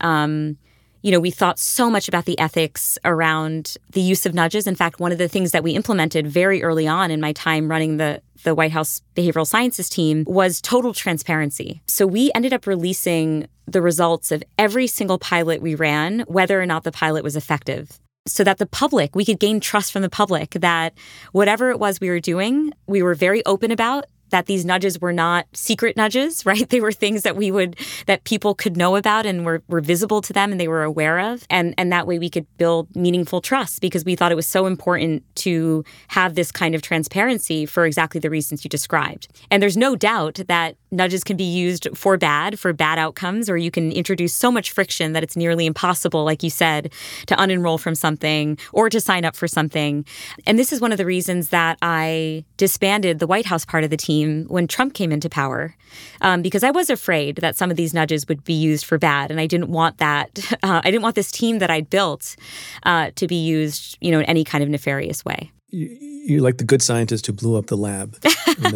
we thought so much about the ethics around the use of nudges. In fact, one of the things that we implemented very early on in my time running the White House Behavioral Sciences team was total transparency. So we ended up releasing the results of every single pilot we ran, whether or not the pilot was effective, so that the public, we could gain trust from the public that whatever it was we were doing, we were very open about, that these nudges were not secret nudges, right? They were things that that people could know about and were visible to them and they were aware of. And that way we could build meaningful trust, because we thought it was so important to have this kind of transparency for exactly the reasons you described. And there's no doubt that nudges can be used for bad outcomes, or you can introduce so much friction that it's nearly impossible, like you said, to unenroll from something or to sign up for something. And this is one of the reasons that I disbanded the White House part of the team team when Trump came into power, because I was afraid that some of these nudges would be used for bad, and I didn't want that. I didn't want this team that I'd built to be used, in any kind of nefarious way. You're like the good scientist who blew up the lab. When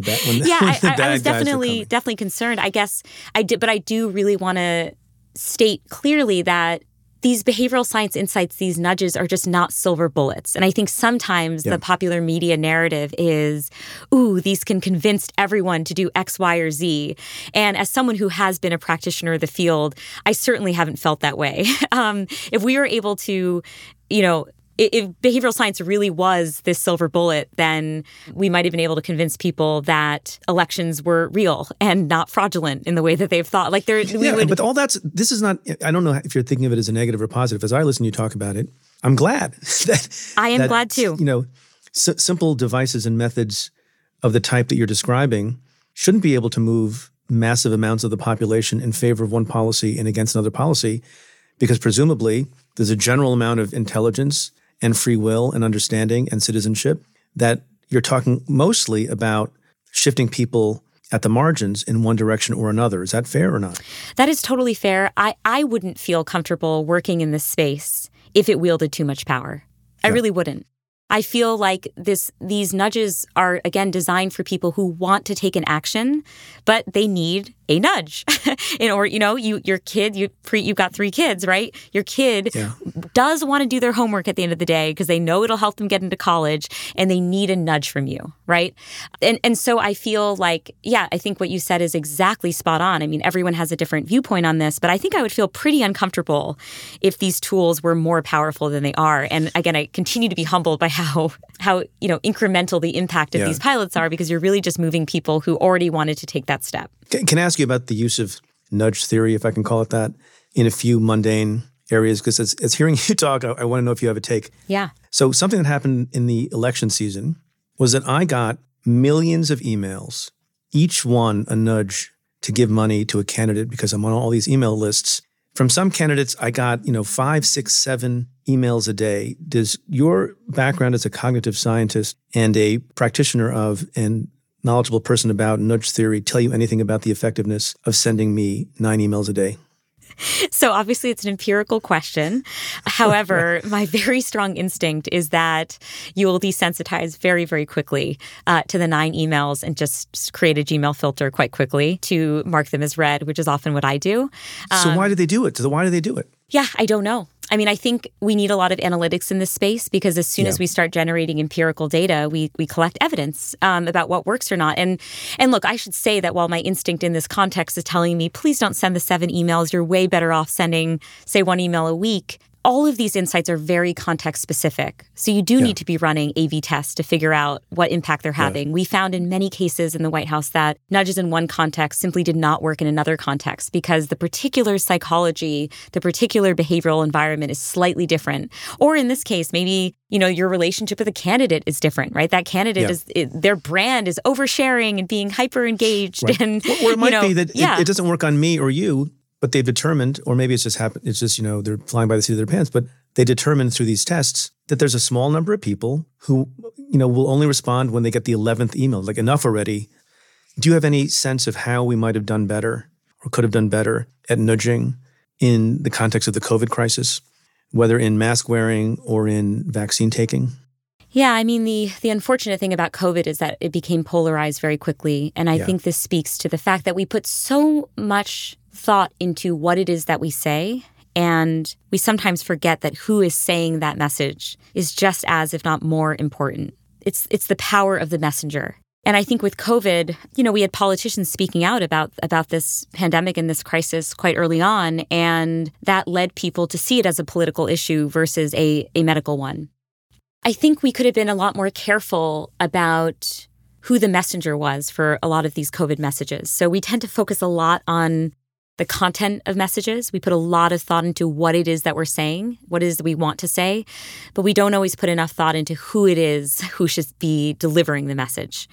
I was definitely concerned. I guess I did, but I do really want to state clearly that these behavioral science insights, these nudges, are just not silver bullets. And I think sometimes the popular media narrative is, these can convince everyone to do X, Y, or Z. And as someone who has been a practitioner of the field, I certainly haven't felt that way. If we were able to, if behavioral science really was this silver bullet, then we might have been able to convince people that elections were real and not fraudulent in the way that they've thought. But all this is not, I don't know if you're thinking of it as a negative or positive. As I listen to you talk about it, I'm glad. I am glad too. Simple devices and methods of the type that you're describing shouldn't be able to move massive amounts of the population in favor of one policy and against another policy, because presumably there's a general amount of intelligence and free will and understanding and citizenship that you're talking mostly about shifting people at the margins in one direction or another. Is that fair or not? That is totally fair. I wouldn't feel comfortable working in this space if it wielded too much power. I really wouldn't. I feel like these nudges are, again, designed for people who want to take an action, but they need a nudge. Your kid, you've got 3 kids, right? Your kid does want to do their homework at the end of the day because they know it'll help them get into college, and they need a nudge from you, right? And so I feel like, I think what you said is exactly spot on. I mean, everyone has a different viewpoint on this, but I think I would feel pretty uncomfortable if these tools were more powerful than they are. And again, I continue to be humbled by how incremental the impact of these pilots are, because you're really just moving people who already wanted to take that step. Can I ask you about the use of nudge theory, if I can call it that, in a few mundane areas? Because as hearing you talk, I want to know if you have a take. Yeah. So something that happened in the election season was that I got millions of emails, each one a nudge to give money to a candidate because I'm on all these email lists. From some candidates, I got, 5, 6, 7 emails a day. Does your background as a cognitive scientist and a practitioner of and knowledgeable person about nudge theory tell you anything about the effectiveness of sending me 9 emails a day? So obviously it's an empirical question. However, my very strong instinct is that you will desensitize very, very quickly to the 9 emails and just create a Gmail filter quite quickly to mark them as read, which is often what I do. So why do they do it? Why do they do it? Yeah, I don't know. I mean, I think we need a lot of analytics in this space, because as soon as we start generating empirical data, we collect evidence about what works or not. And look, I should say that while my instinct in this context is telling me, please don't send the 7 emails, you're way better off sending, say, 1 email a week. All of these insights are very context specific. So you do need to be running A/B tests to figure out what impact they're having. We found in many cases in the White House that nudges in one context simply did not work in another context, because the particular psychology, the particular behavioral environment is slightly different. Or in this case, maybe, your relationship with a candidate is different, right? That candidate their brand is oversharing and being hyper engaged. Right. And or it might be that it doesn't work on me or you, but they've determined, or maybe it's just happened, it's just, they're flying by the seat of their pants, but they determined through these tests that there's a small number of people who, will only respond when they get the 11th email, like enough already. Do you have any sense of how we might have done better or could have done better at nudging in the context of the COVID crisis, whether in mask wearing or in vaccine taking? Yeah, I mean, the unfortunate thing about COVID is that it became polarized very quickly. And I think this speaks to the fact that we put so much thought into what it is that we say, and we sometimes forget that who is saying that message is just as, if not more, important. It's the power of the messenger. And I think with COVID, we had politicians speaking out about this pandemic and this crisis quite early on, and that led people to see it as a political issue versus a medical one. I think we could have been a lot more careful about who the messenger was for a lot of these COVID messages. So we tend to focus a lot on the content of messages. We put a lot of thought into what it is that we're saying, what it is that we want to say, but we don't always put enough thought into who it is who should be delivering the message.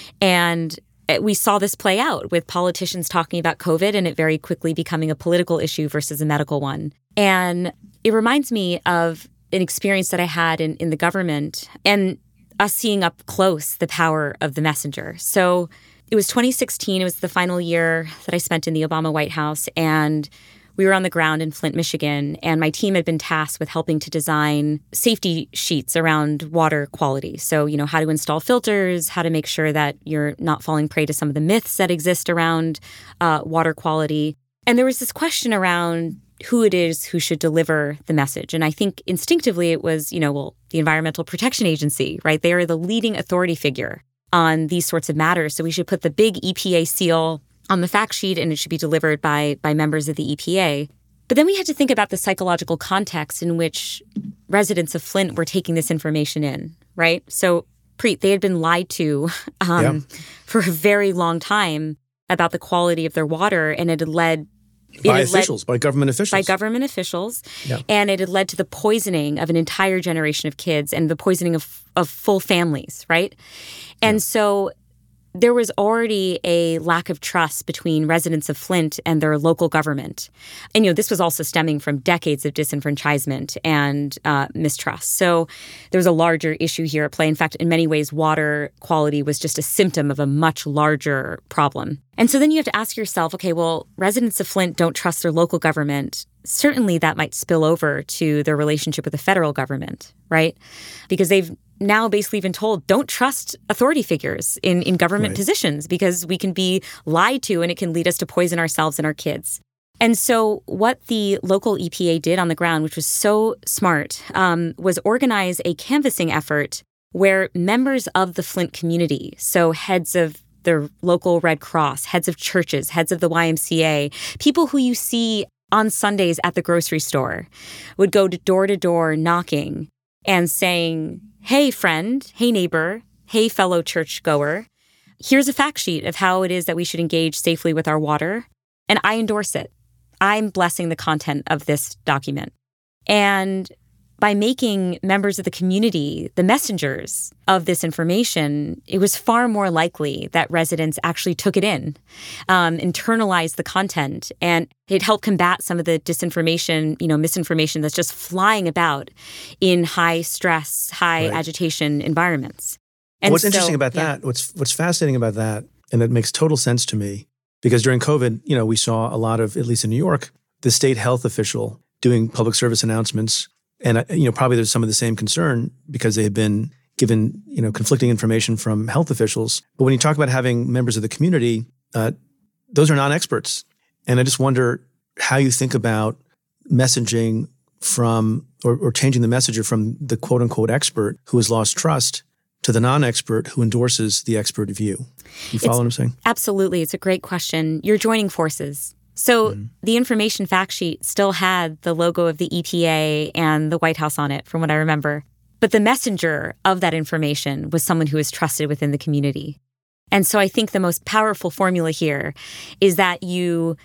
And we saw this play out with politicians talking about COVID and it very quickly becoming a political issue versus a medical one. And it reminds me of an experience that I had in the government and us seeing up close the power of the messenger. So It was 2016. It was the final year that I spent in the Obama White House. And we were on the ground in Flint, Michigan. And my team had been tasked with helping to design safety sheets around water quality. So, how to install filters, how to make sure that you're not falling prey to some of the myths that exist around water quality. And there was this question around who it is who should deliver the message. And I think instinctively it was, the Environmental Protection Agency, right? They are the leading authority figure on these sorts of matters. So we should put the big EPA seal on the fact sheet, and it should be delivered by members of the EPA. But then we had to think about the psychological context in which residents of Flint were taking this information in, right? So, Preet, they had been lied to for a very long time about the quality of their water, and it had led by government officials. Yeah. And it had led to the poisoning of an entire generation of kids and the poisoning of full families, right? And so there was already a lack of trust between residents of Flint and their local government. And, this was also stemming from decades of disenfranchisement and mistrust. So there was a larger issue here at play. In fact, in many ways, water quality was just a symptom of a much larger problem. And so then you have to ask yourself, okay, well, residents of Flint don't trust their local government. Certainly that might spill over to their relationship with the federal government, right? Because they've now basically been told, don't trust authority figures in government positions because we can be lied to and it can lead us to poison ourselves and our kids. And so what the local EPA did on the ground, which was so smart, was organize a canvassing effort where members of the Flint community, so heads of the local Red Cross, heads of churches, heads of the YMCA, people who you see on Sundays at the grocery store, would go to door knocking and saying, hey, friend, hey, neighbor, hey, fellow churchgoer, here's a fact sheet of how it is that we should engage safely with our water, and I endorse it. I'm blessing the content of this document. And by making members of the community the messengers of this information, it was far more likely that residents actually took it in, internalized the content, and it helped combat some of the disinformation, misinformation that's just flying about in high stress, high agitation environments. And what's interesting about that, what's fascinating about that, and it makes total sense to me, because during COVID, we saw a lot of, at least in New York, the state health official doing public service announcements. And, probably there's some of the same concern because they have been given, conflicting information from health officials. But when you talk about having members of the community, those are non-experts. And I just wonder how you think about messaging from, or changing the messenger from the quote unquote expert who has lost trust to the non-expert who endorses the expert view. You follow what I'm saying? Absolutely. It's a great question. You're joining forces. So the information fact sheet still had the logo of the EPA and the White House on it, from what I remember. But the messenger of that information was someone who is trusted within the community. And so I think the most powerful formula here is that you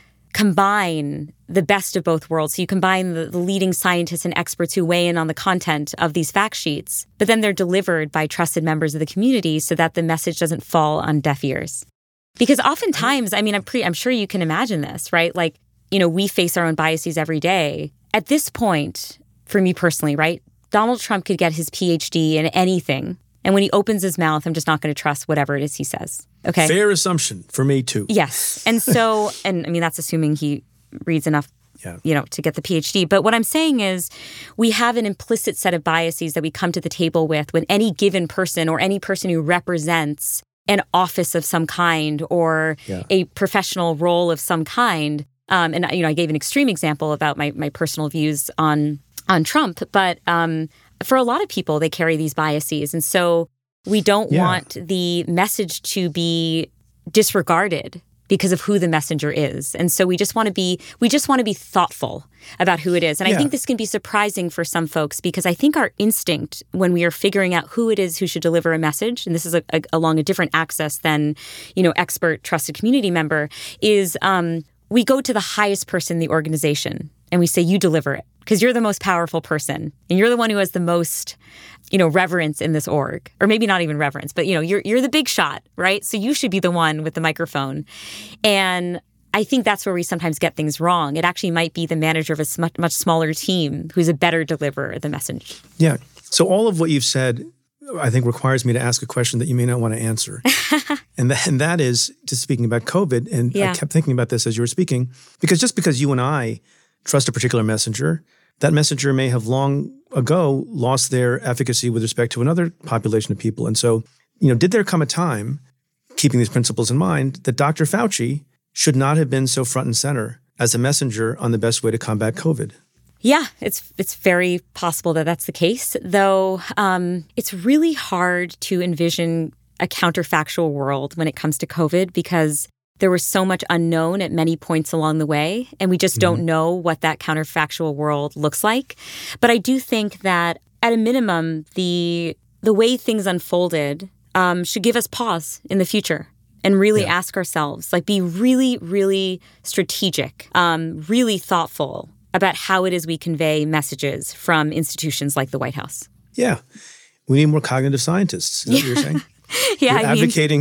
combine the best of both worlds. So you combine the leading scientists and experts who weigh in on the content of these fact sheets, but then they're delivered by trusted members of the community so that the message doesn't fall on deaf ears. Because oftentimes, I'm sure you can imagine this, right? Like, we face our own biases every day. At this point, for me personally, right, Donald Trump could get his PhD in anything. And when he opens his mouth, I'm just not going to trust whatever it is he says. Okay. Fair assumption for me too. Yes. And so, that's assuming he reads enough, to get the PhD. But what I'm saying is we have an implicit set of biases that we come to the table with when any given person or any person who represents an office of some kind or a professional role of some kind. And I gave an extreme example about my personal views on Trump, but for a lot of people, they carry these biases. And so we don't want the message to be disregarded because of who the messenger is. And so we just want to be thoughtful about who it is. And I think this can be surprising for some folks because I think our instinct when we are figuring out who it is who should deliver a message, and this is along a different axis than, expert, trusted community member, is we go to the highest person in the organization and we say, you deliver it because you're the most powerful person and you're the one who has the most, reverence in this org, or maybe not even reverence, but, you're the big shot, right? So you should be the one with the microphone. And I think that's where we sometimes get things wrong. It actually might be the manager of a much smaller team who's a better deliverer of the message. Yeah. So all of what you've said, I think, requires me to ask a question that you may not want to answer. And that is, just speaking about COVID, and I kept thinking about this as you were speaking, because just because you and I trust a particular messenger, that messenger may have long ago lost their efficacy with respect to another population of people. And so, did there come a time, keeping these principles in mind, that Dr. Fauci should not have been so front and center as a messenger on the best way to combat COVID? Yeah, it's very possible that that's the case, though it's really hard to envision a counterfactual world when it comes to COVID because there was so much unknown at many points along the way, and we just don't know what that counterfactual world looks like. But I do think that at a minimum, the way things unfolded should give us pause in the future and really ask ourselves, be really, really strategic, really thoughtful about how it is we convey messages from institutions like the White House. Yeah. We need more cognitive scientists. Is that what you're saying? You're advocating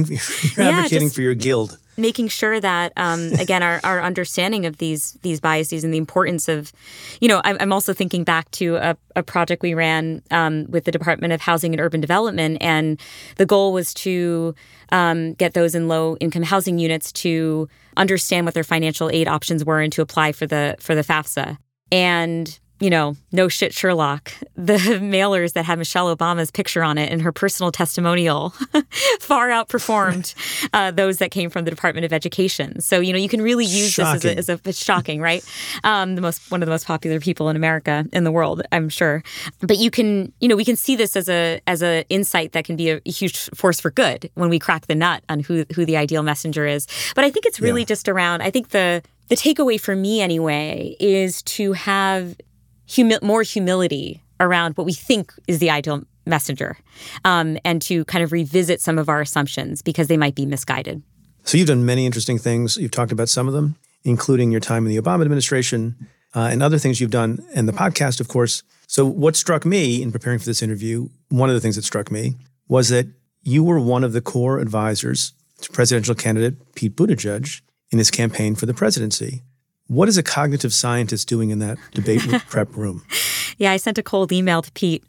for your guild. Making sure that, again, our understanding of these biases and the importance of, I'm also thinking back to a project we ran with the Department of Housing and Urban Development, and the goal was to get those in low-income housing units to understand what their financial aid options were and to apply for the FAFSA. And no shit, Sherlock. The mailers that had Michelle Obama's picture on it in her personal testimonial far outperformed those that came from the Department of Education. So, you can really use this as it's shocking, right? One of the most popular people in America, in the world, I'm sure. But we can see this as a insight that can be a huge force for good when we crack the nut on who the ideal messenger is. But I think it's really just around, I think the takeaway for me anyway is to have more humility around what we think is the ideal messenger, and to kind of revisit some of our assumptions because they might be misguided. So you've done many interesting things. You've talked about some of them, including your time in the Obama administration and other things you've done, and the podcast, of course. So what struck me in preparing for this interview, one of the things that struck me was that you were one of the core advisors to presidential candidate Pete Buttigieg in his campaign for the presidency. What is a cognitive scientist doing in that debate prep room? Yeah, I sent a cold email to Pete.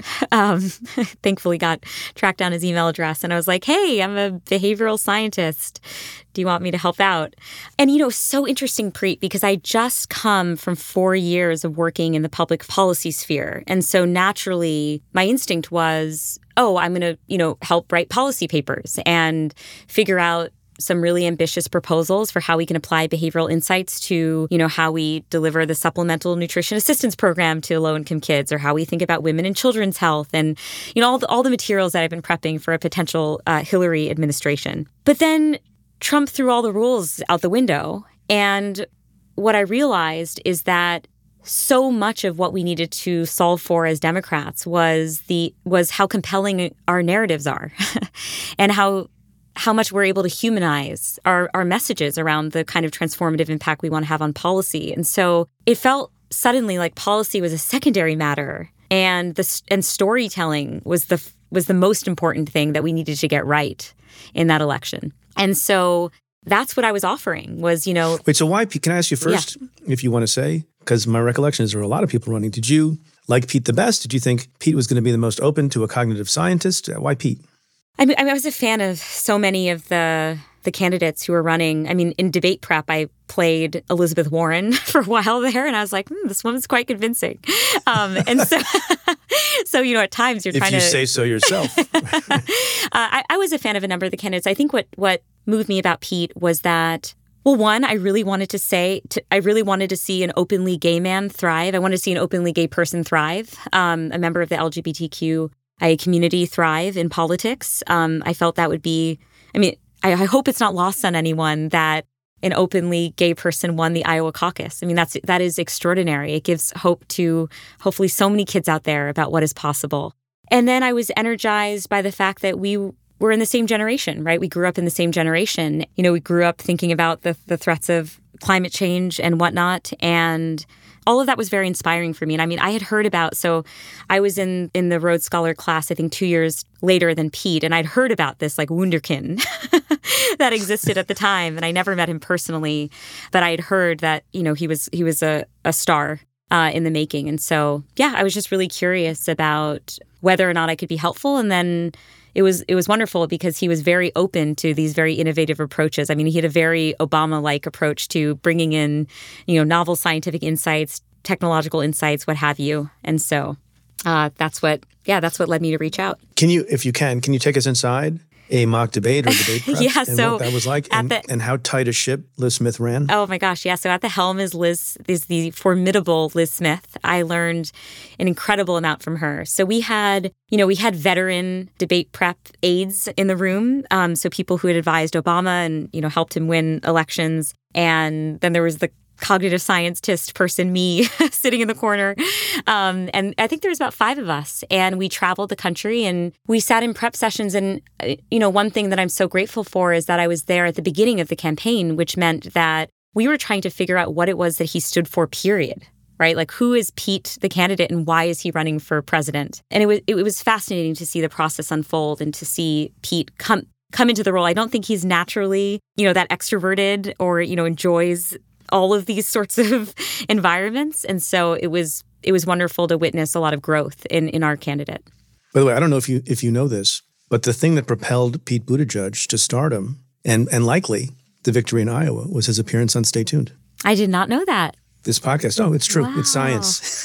Thankfully tracked down his email address. And I was like, hey, I'm a behavioral scientist. Do you want me to help out? And, so interesting, Preet, because I just come from 4 years of working in the public policy sphere. And so naturally, my instinct was, I'm going to, help write policy papers and figure out some really ambitious proposals for how we can apply behavioral insights to, how we deliver the supplemental nutrition assistance program to low-income kids, or how we think about women and children's health, and, all the materials that I've been prepping for a potential Hillary administration. But then Trump threw all the rules out the window. And what I realized is that so much of what we needed to solve for as Democrats was how compelling our narratives are and how much we're able to humanize our messages around the kind of transformative impact we want to have on policy. And so it felt suddenly like policy was a secondary matter, and storytelling was the most important thing that we needed to get right in that election. And so that's what I was offering was, Wait, so why Pete? Can I ask you first, if you want to say? Because my recollection is there were a lot of people running. Did you like Pete the best? Did you think Pete was going to be the most open to a cognitive scientist? Why Pete? I was a fan of so many of the candidates who were running. In debate prep, I played Elizabeth Warren for a while there, and I was like, this woman's quite convincing. And so, at times you're trying to... If you say so yourself. I was a fan of a number of the candidates. I think what moved me about Pete was that, well, one, I really wanted to see an openly gay man thrive. I wanted to see an openly gay person thrive, a member of the LGBTQ community thrive in politics. I felt that would be, I hope it's not lost on anyone that an openly gay person won the Iowa caucus. That is extraordinary. It gives hope to hopefully so many kids out there about what is possible. And then I was energized by the fact that we were in the same generation, right? We grew up in the same generation. We grew up thinking about the threats of climate change and whatnot. And all of that was very inspiring for me. And I had heard about, so I was in the Rhodes Scholar class, I think 2 years later than Pete, and I'd heard about this wunderkind that existed at the time. And I never met him personally, but I had heard that, he was a star in the making. And so, yeah, I was just really curious about whether or not I could be helpful. And then it was wonderful because he was very open to these very innovative approaches. I mean, he had a very Obama-like approach to bringing in, novel scientific insights, technological insights, what have you. And so that's what led me to reach out. Can you take us inside a mock debate or debate prep and so what that was like and how tight a ship Liz Smith ran? Oh my gosh, yeah. So at the helm is the formidable Liz Smith. I learned an incredible amount from her. So we had veteran debate prep aides in the room. So people who had advised Obama and, helped him win elections. And then there was the cognitive scientist person, me, sitting in the corner. And I think there was about 5 of us. And we traveled the country and we sat in prep sessions. And, one thing that I'm so grateful for is that I was there at the beginning of the campaign, which meant that we were trying to figure out what it was that he stood for, period. Right? Like, who is Pete, the candidate, and why is he running for president? And it was fascinating to see the process unfold and to see Pete come into the role. I don't think he's naturally, that extroverted or, enjoys all of these sorts of environments. And so it was wonderful to witness a lot of growth in our candidate. By the way, I don't know if you know this, but the thing that propelled Pete Buttigieg to stardom and likely the victory in Iowa was his appearance on Stay Tuned. I did not know that. This podcast. Oh, it's true. Wow. It's science.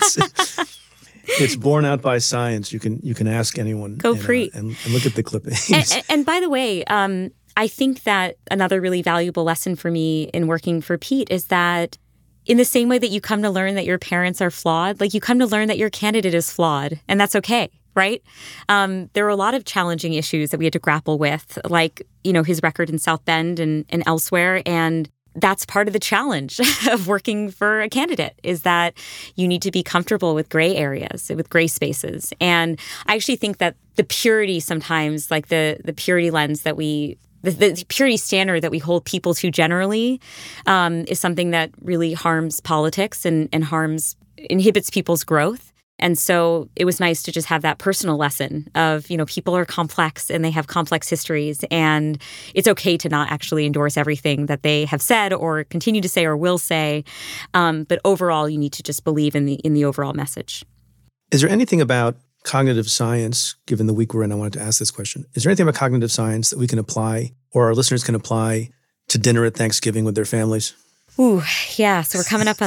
It's borne out by science. You can ask anyone. Go preach. And look at the clippings. And by the way, I think that another really valuable lesson for me in working for Pete is that in the same way that you come to learn that your parents are flawed, like you come to learn that your candidate is flawed, and that's okay, right? There were a lot of challenging issues that we had to grapple with, like, his record in South Bend and elsewhere, and that's part of the challenge of working for a candidate is that you need to be comfortable with gray areas, with gray spaces. And I actually think that the purity sometimes, like the purity lens that the purity standard that we hold people to generally is something that really harms politics and inhibits people's growth. And so it was nice to just have that personal lesson of, people are complex and they have complex histories, and it's okay to not actually endorse everything that they have said or continue to say or will say. But overall, you need to just believe in the overall message. Is there anything about cognitive science, given the week we're in, I wanted to ask this question. Is there anything about cognitive science that we can apply or our listeners can apply to dinner at Thanksgiving with their families? Ooh, yeah. So we're coming up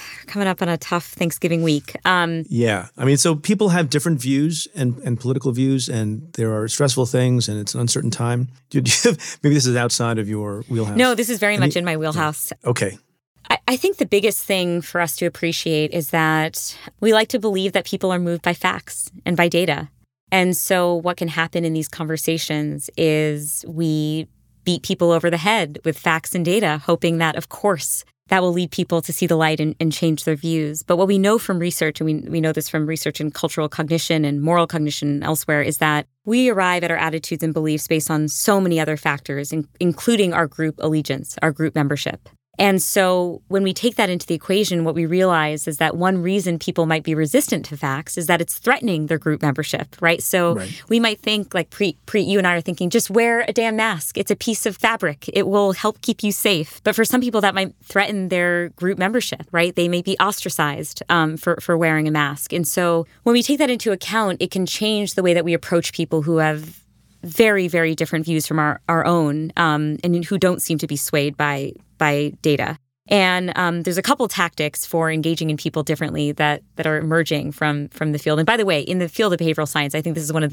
on a tough Thanksgiving week. Yeah. I mean, so people have different views and political views, and there are stressful things, and it's an uncertain time. Do you have, maybe this is outside of your wheelhouse? No, this is very much in my wheelhouse. Yeah. Okay. I think the biggest thing for us to appreciate is that we like to believe that people are moved by facts and by data. And so what can happen in these conversations is we beat people over the head with facts and data, hoping that, of course, that will lead people to see the light and change their views. But what we know from research, and we know this from research in cultural cognition and moral cognition and elsewhere, is that we arrive at our attitudes and beliefs based on so many other factors, including our group allegiance, our group membership. And so when we take that into the equation, what we realize is that one reason people might be resistant to facts is that it's threatening their group membership, right? So we might think, like Preet, you and I are thinking, just wear a damn mask. It's a piece of fabric. It will help keep you safe. But for some people, that might threaten their group membership, right? They may be ostracized for wearing a mask. And so when we take that into account, it can change the way that we approach people who have very, very different views from our own and who don't seem to be swayed by data. And there's a couple tactics for engaging in people differently that are emerging from the field. And by the way, in the field of behavioral science, I think this is one of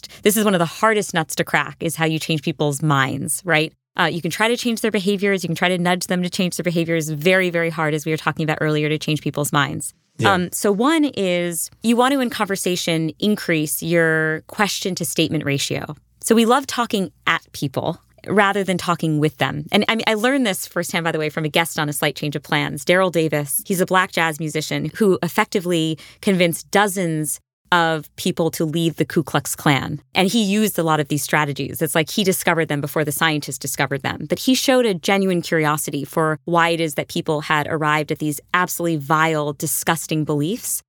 the hardest nuts to crack is how you change people's minds, right? You can try to change their behaviors. You can try to nudge them to change their behaviors. Very, very hard, as we were talking about earlier, to change people's minds. Yeah. So one is you want to, in conversation, increase your question to statement ratio. So we love talking at people rather than talking with them. And I mean, I learned this firsthand, by the way, from a guest on A Slight Change of Plans, Daryl Davis. He's a Black jazz musician who effectively convinced dozens of people to leave the Ku Klux Klan. And he used a lot of these strategies. It's like he discovered them before the scientists discovered them. But he showed a genuine curiosity for why it is that people had arrived at these absolutely vile, disgusting beliefs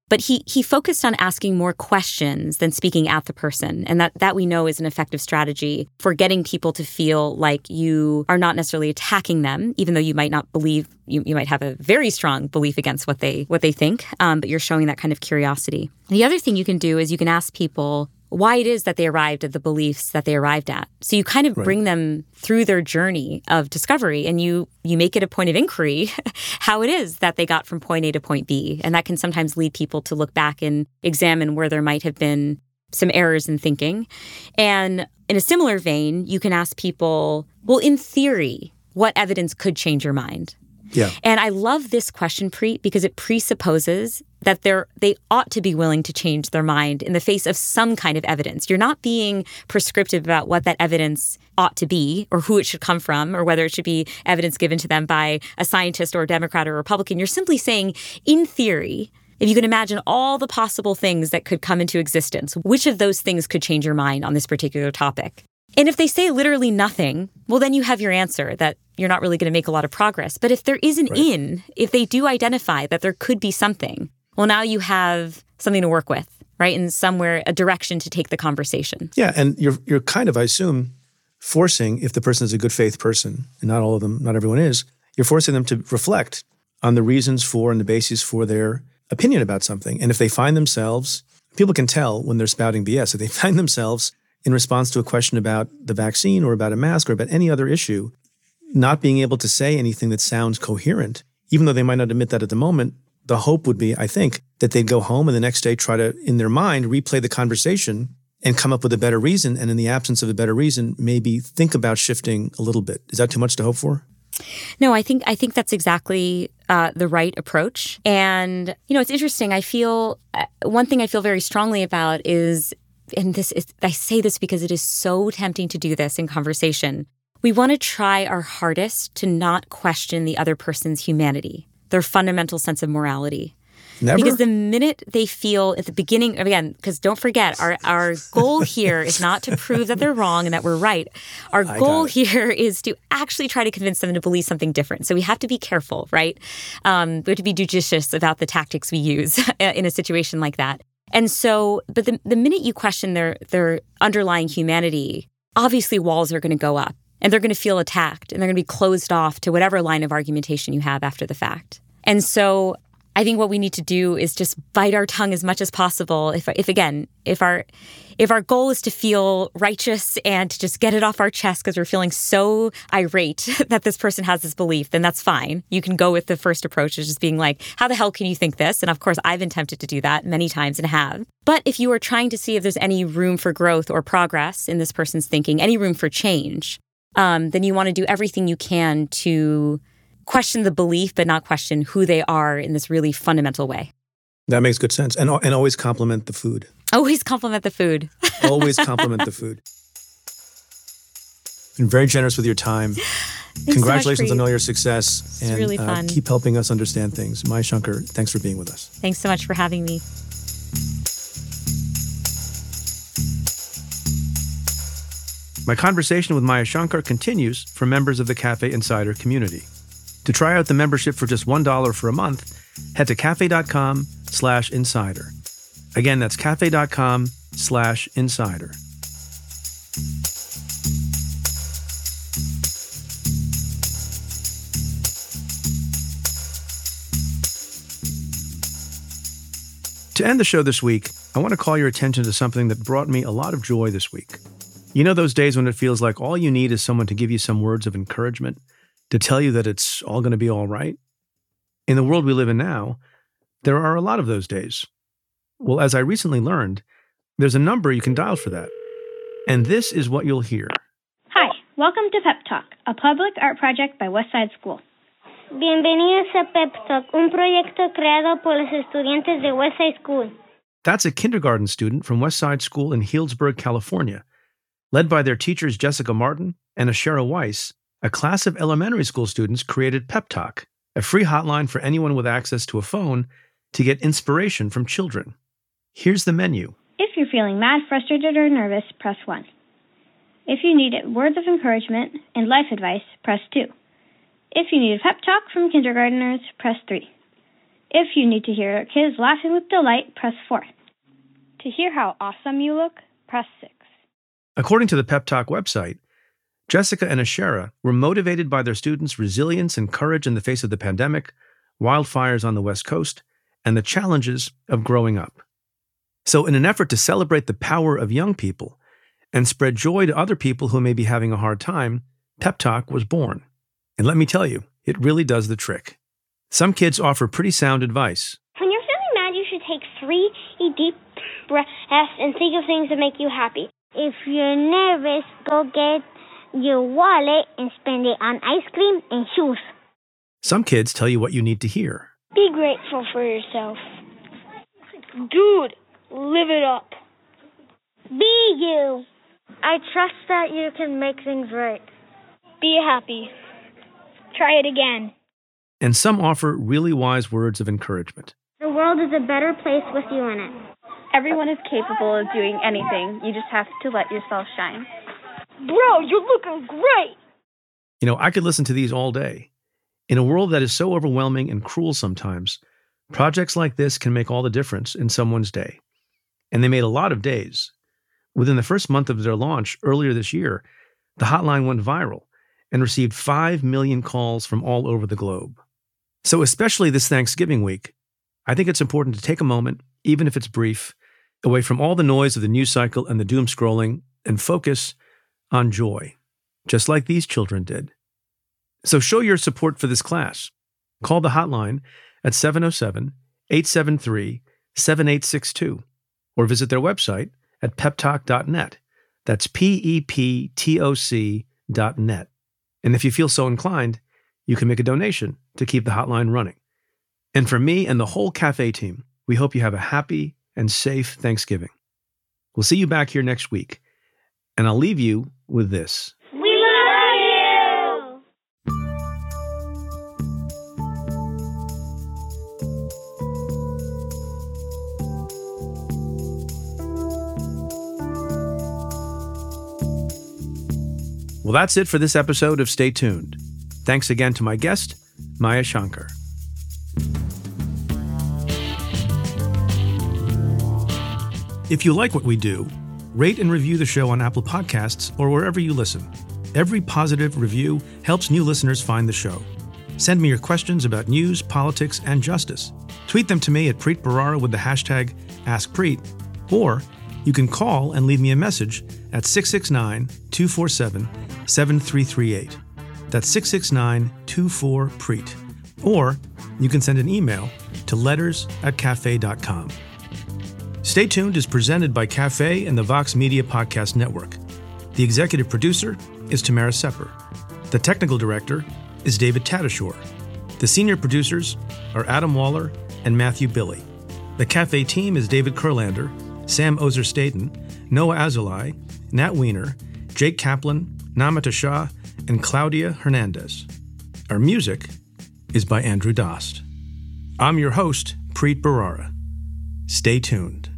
But he focused on asking more questions than speaking at the person. And that we know is an effective strategy for getting people to feel like you are not necessarily attacking them, even though you might not believe, you might have a very strong belief against what they think, but you're showing that kind of curiosity. The other thing you can do is you can ask people why it is that they arrived at the beliefs that they arrived at. So you kind of bring them through their journey of discovery, and you make it a point of inquiry how it is that they got from point A to point B. And that can sometimes lead people to look back and examine where there might have been some errors in thinking. And in a similar vein, you can ask people, well, in theory, what evidence could change your mind? Yeah. And I love this question, Preet, because it presupposes that they ought to be willing to change their mind in the face of some kind of evidence. You're not being prescriptive about what that evidence ought to be or who it should come from or whether it should be evidence given to them by a scientist or a Democrat or a Republican. You're simply saying, in theory, if you can imagine all the possible things that could come into existence, which of those things could change your mind on this particular topic? And if they say literally nothing, well, then you have your answer that you're not really going to make a lot of progress. But if there is an if they do identify that there could be something, well, now you have something to work with, right? And somewhere, a direction to take the conversation. Yeah, and you're kind of, I assume, forcing, if the person is a good faith person, and not all of them, not everyone is, you're forcing them to reflect on the reasons for and the basis for their opinion about something. And if they find themselves, people can tell when they're spouting BS, if they find themselves in response to a question about the vaccine or about a mask or about any other issue, not being able to say anything that sounds coherent, even though they might not admit that at the moment, the hope would be, I think, that they'd go home and the next day try to, in their mind, replay the conversation and come up with a better reason. And in the absence of a better reason, maybe think about shifting a little bit. Is that too much to hope for? No, I think that's exactly the right approach. And, it's interesting. I feel one thing I feel very strongly about is, and I say this because it is so tempting to do this in conversation. We want to try our hardest to not question the other person's humanity, their fundamental sense of morality. Never? Because the minute they feel at the beginning, again, because don't forget, our goal here is not to prove that they're wrong and that we're right. Our goal here is to actually try to convince them to believe something different. So we have to be careful, right? We have to be judicious about the tactics we use in a situation like that. And so, but the minute you question their underlying humanity, obviously walls are going to go up and they're going to feel attacked and they're going to be closed off to whatever line of argumentation you have after the fact. And so I think what we need to do is just bite our tongue as much as possible. If our goal is to feel righteous and to just get it off our chest because we're feeling so irate that this person has this belief, then that's fine. You can go with the first approach of just being like, how the hell can you think this? And of course, I've been tempted to do that many times and have. But if you are trying to see if there's any room for growth or progress in this person's thinking, any room for change, then you want to do everything you can to question the belief, but not question who they are in this really fundamental way. That makes good sense. And always compliment the food. Always compliment the food. Always compliment the food. Been very generous with your time. Congratulations on all your success. It's really fun. Keep helping us understand things. Maya Shankar, thanks for being with us. Thanks so much for having me. My conversation with Maya Shankar continues for members of the Cafe Insider community. To try out the membership for just $1 for a month, head to cafe.com/insider. Again, that's cafe.com/insider. To end the show this week, I want to call your attention to something that brought me a lot of joy this week. You know those days when it feels like all you need is someone to give you some words of encouragement, to tell you that it's all going to be all right? In the world we live in now, there are a lot of those days. Well, as I recently learned, there's a number you can dial for that. And this is what you'll hear. Hi, welcome to Pep Talk, a public art project by Westside School. Bienvenidos a Pep Talk, un proyecto creado por los estudiantes de Westside School. That's a kindergarten student from Westside School in Healdsburg, California. Led by their teachers Jessica Martin and Ashera Weiss, a class of elementary school students created Pep Talk, a free hotline for anyone with access to a phone to get inspiration from children. Here's the menu. If you're feeling mad, frustrated, or nervous, press 1. If you needed words of encouragement and life advice, press 2. If you need a pep talk from kindergartners, press 3. If you need to hear kids laughing with delight, press 4. To hear how awesome you look, press 6. According to the Pep Talk website, Jessica and Ashera were motivated by their students' resilience and courage in the face of the pandemic, wildfires on the West Coast, and the challenges of growing up. So in an effort to celebrate the power of young people and spread joy to other people who may be having a hard time, Pep Talk was born. And let me tell you, it really does the trick. Some kids offer pretty sound advice. When you're feeling mad, you should take 3 deep breaths and think of things that make you happy. If you're nervous, go get your wallet and spend it on ice cream and shoes. Some kids tell you what you need to hear. Be grateful for yourself. Dude, live it up. Be you. I trust that you can make things right. Be happy. Try it again. And some offer really wise words of encouragement. The world is a better place with you in it. Everyone is capable of doing anything. You just have to let yourself shine. Bro, you're looking great. You know, I could listen to these all day. In a world that is so overwhelming and cruel sometimes, projects like this can make all the difference in someone's day. And they made a lot of days. Within the first month of their launch earlier this year, the hotline went viral and received 5 million calls from all over the globe. So especially this Thanksgiving week, I think it's important to take a moment, even if it's brief, away from all the noise of the news cycle and the doom scrolling and focus on joy, just like these children did. So show your support for this class. Call the hotline at 707-873-7862 or visit their website at peptalk.net. That's PEPTOC.net. And if you feel so inclined, you can make a donation to keep the hotline running. And for me and the whole cafe team, we hope you have a happy and safe Thanksgiving. We'll see you back here next week. And I'll leave you with this. We love you! Well, that's it for this episode of Stay Tuned. Thanks again to my guest, Maya Shankar. If you like what we do, rate and review the show on Apple Podcasts or wherever you listen. Every positive review helps new listeners find the show. Send me your questions about news, politics, and justice. Tweet them to me at Preet Bharara with the hashtag AskPreet, or you can call and leave me a message at 669-247-7338. That's 669-24-PREET. Or you can send an email to letters@cafe.com. Stay Tuned is presented by Cafe and the Vox Media Podcast Network. The executive producer is Tamara Sepper. The technical director is David Tatasciore. The senior producers are Adam Waller and Matthew Billy. The Cafe team is David Kurlander, Sam Ozer-Staten, Noah Azulai, Nat Weiner, Jake Kaplan, Namita Shah, and Claudia Hernandez. Our music is by Andrew Dost. I'm your host, Preet Bharara. Stay tuned.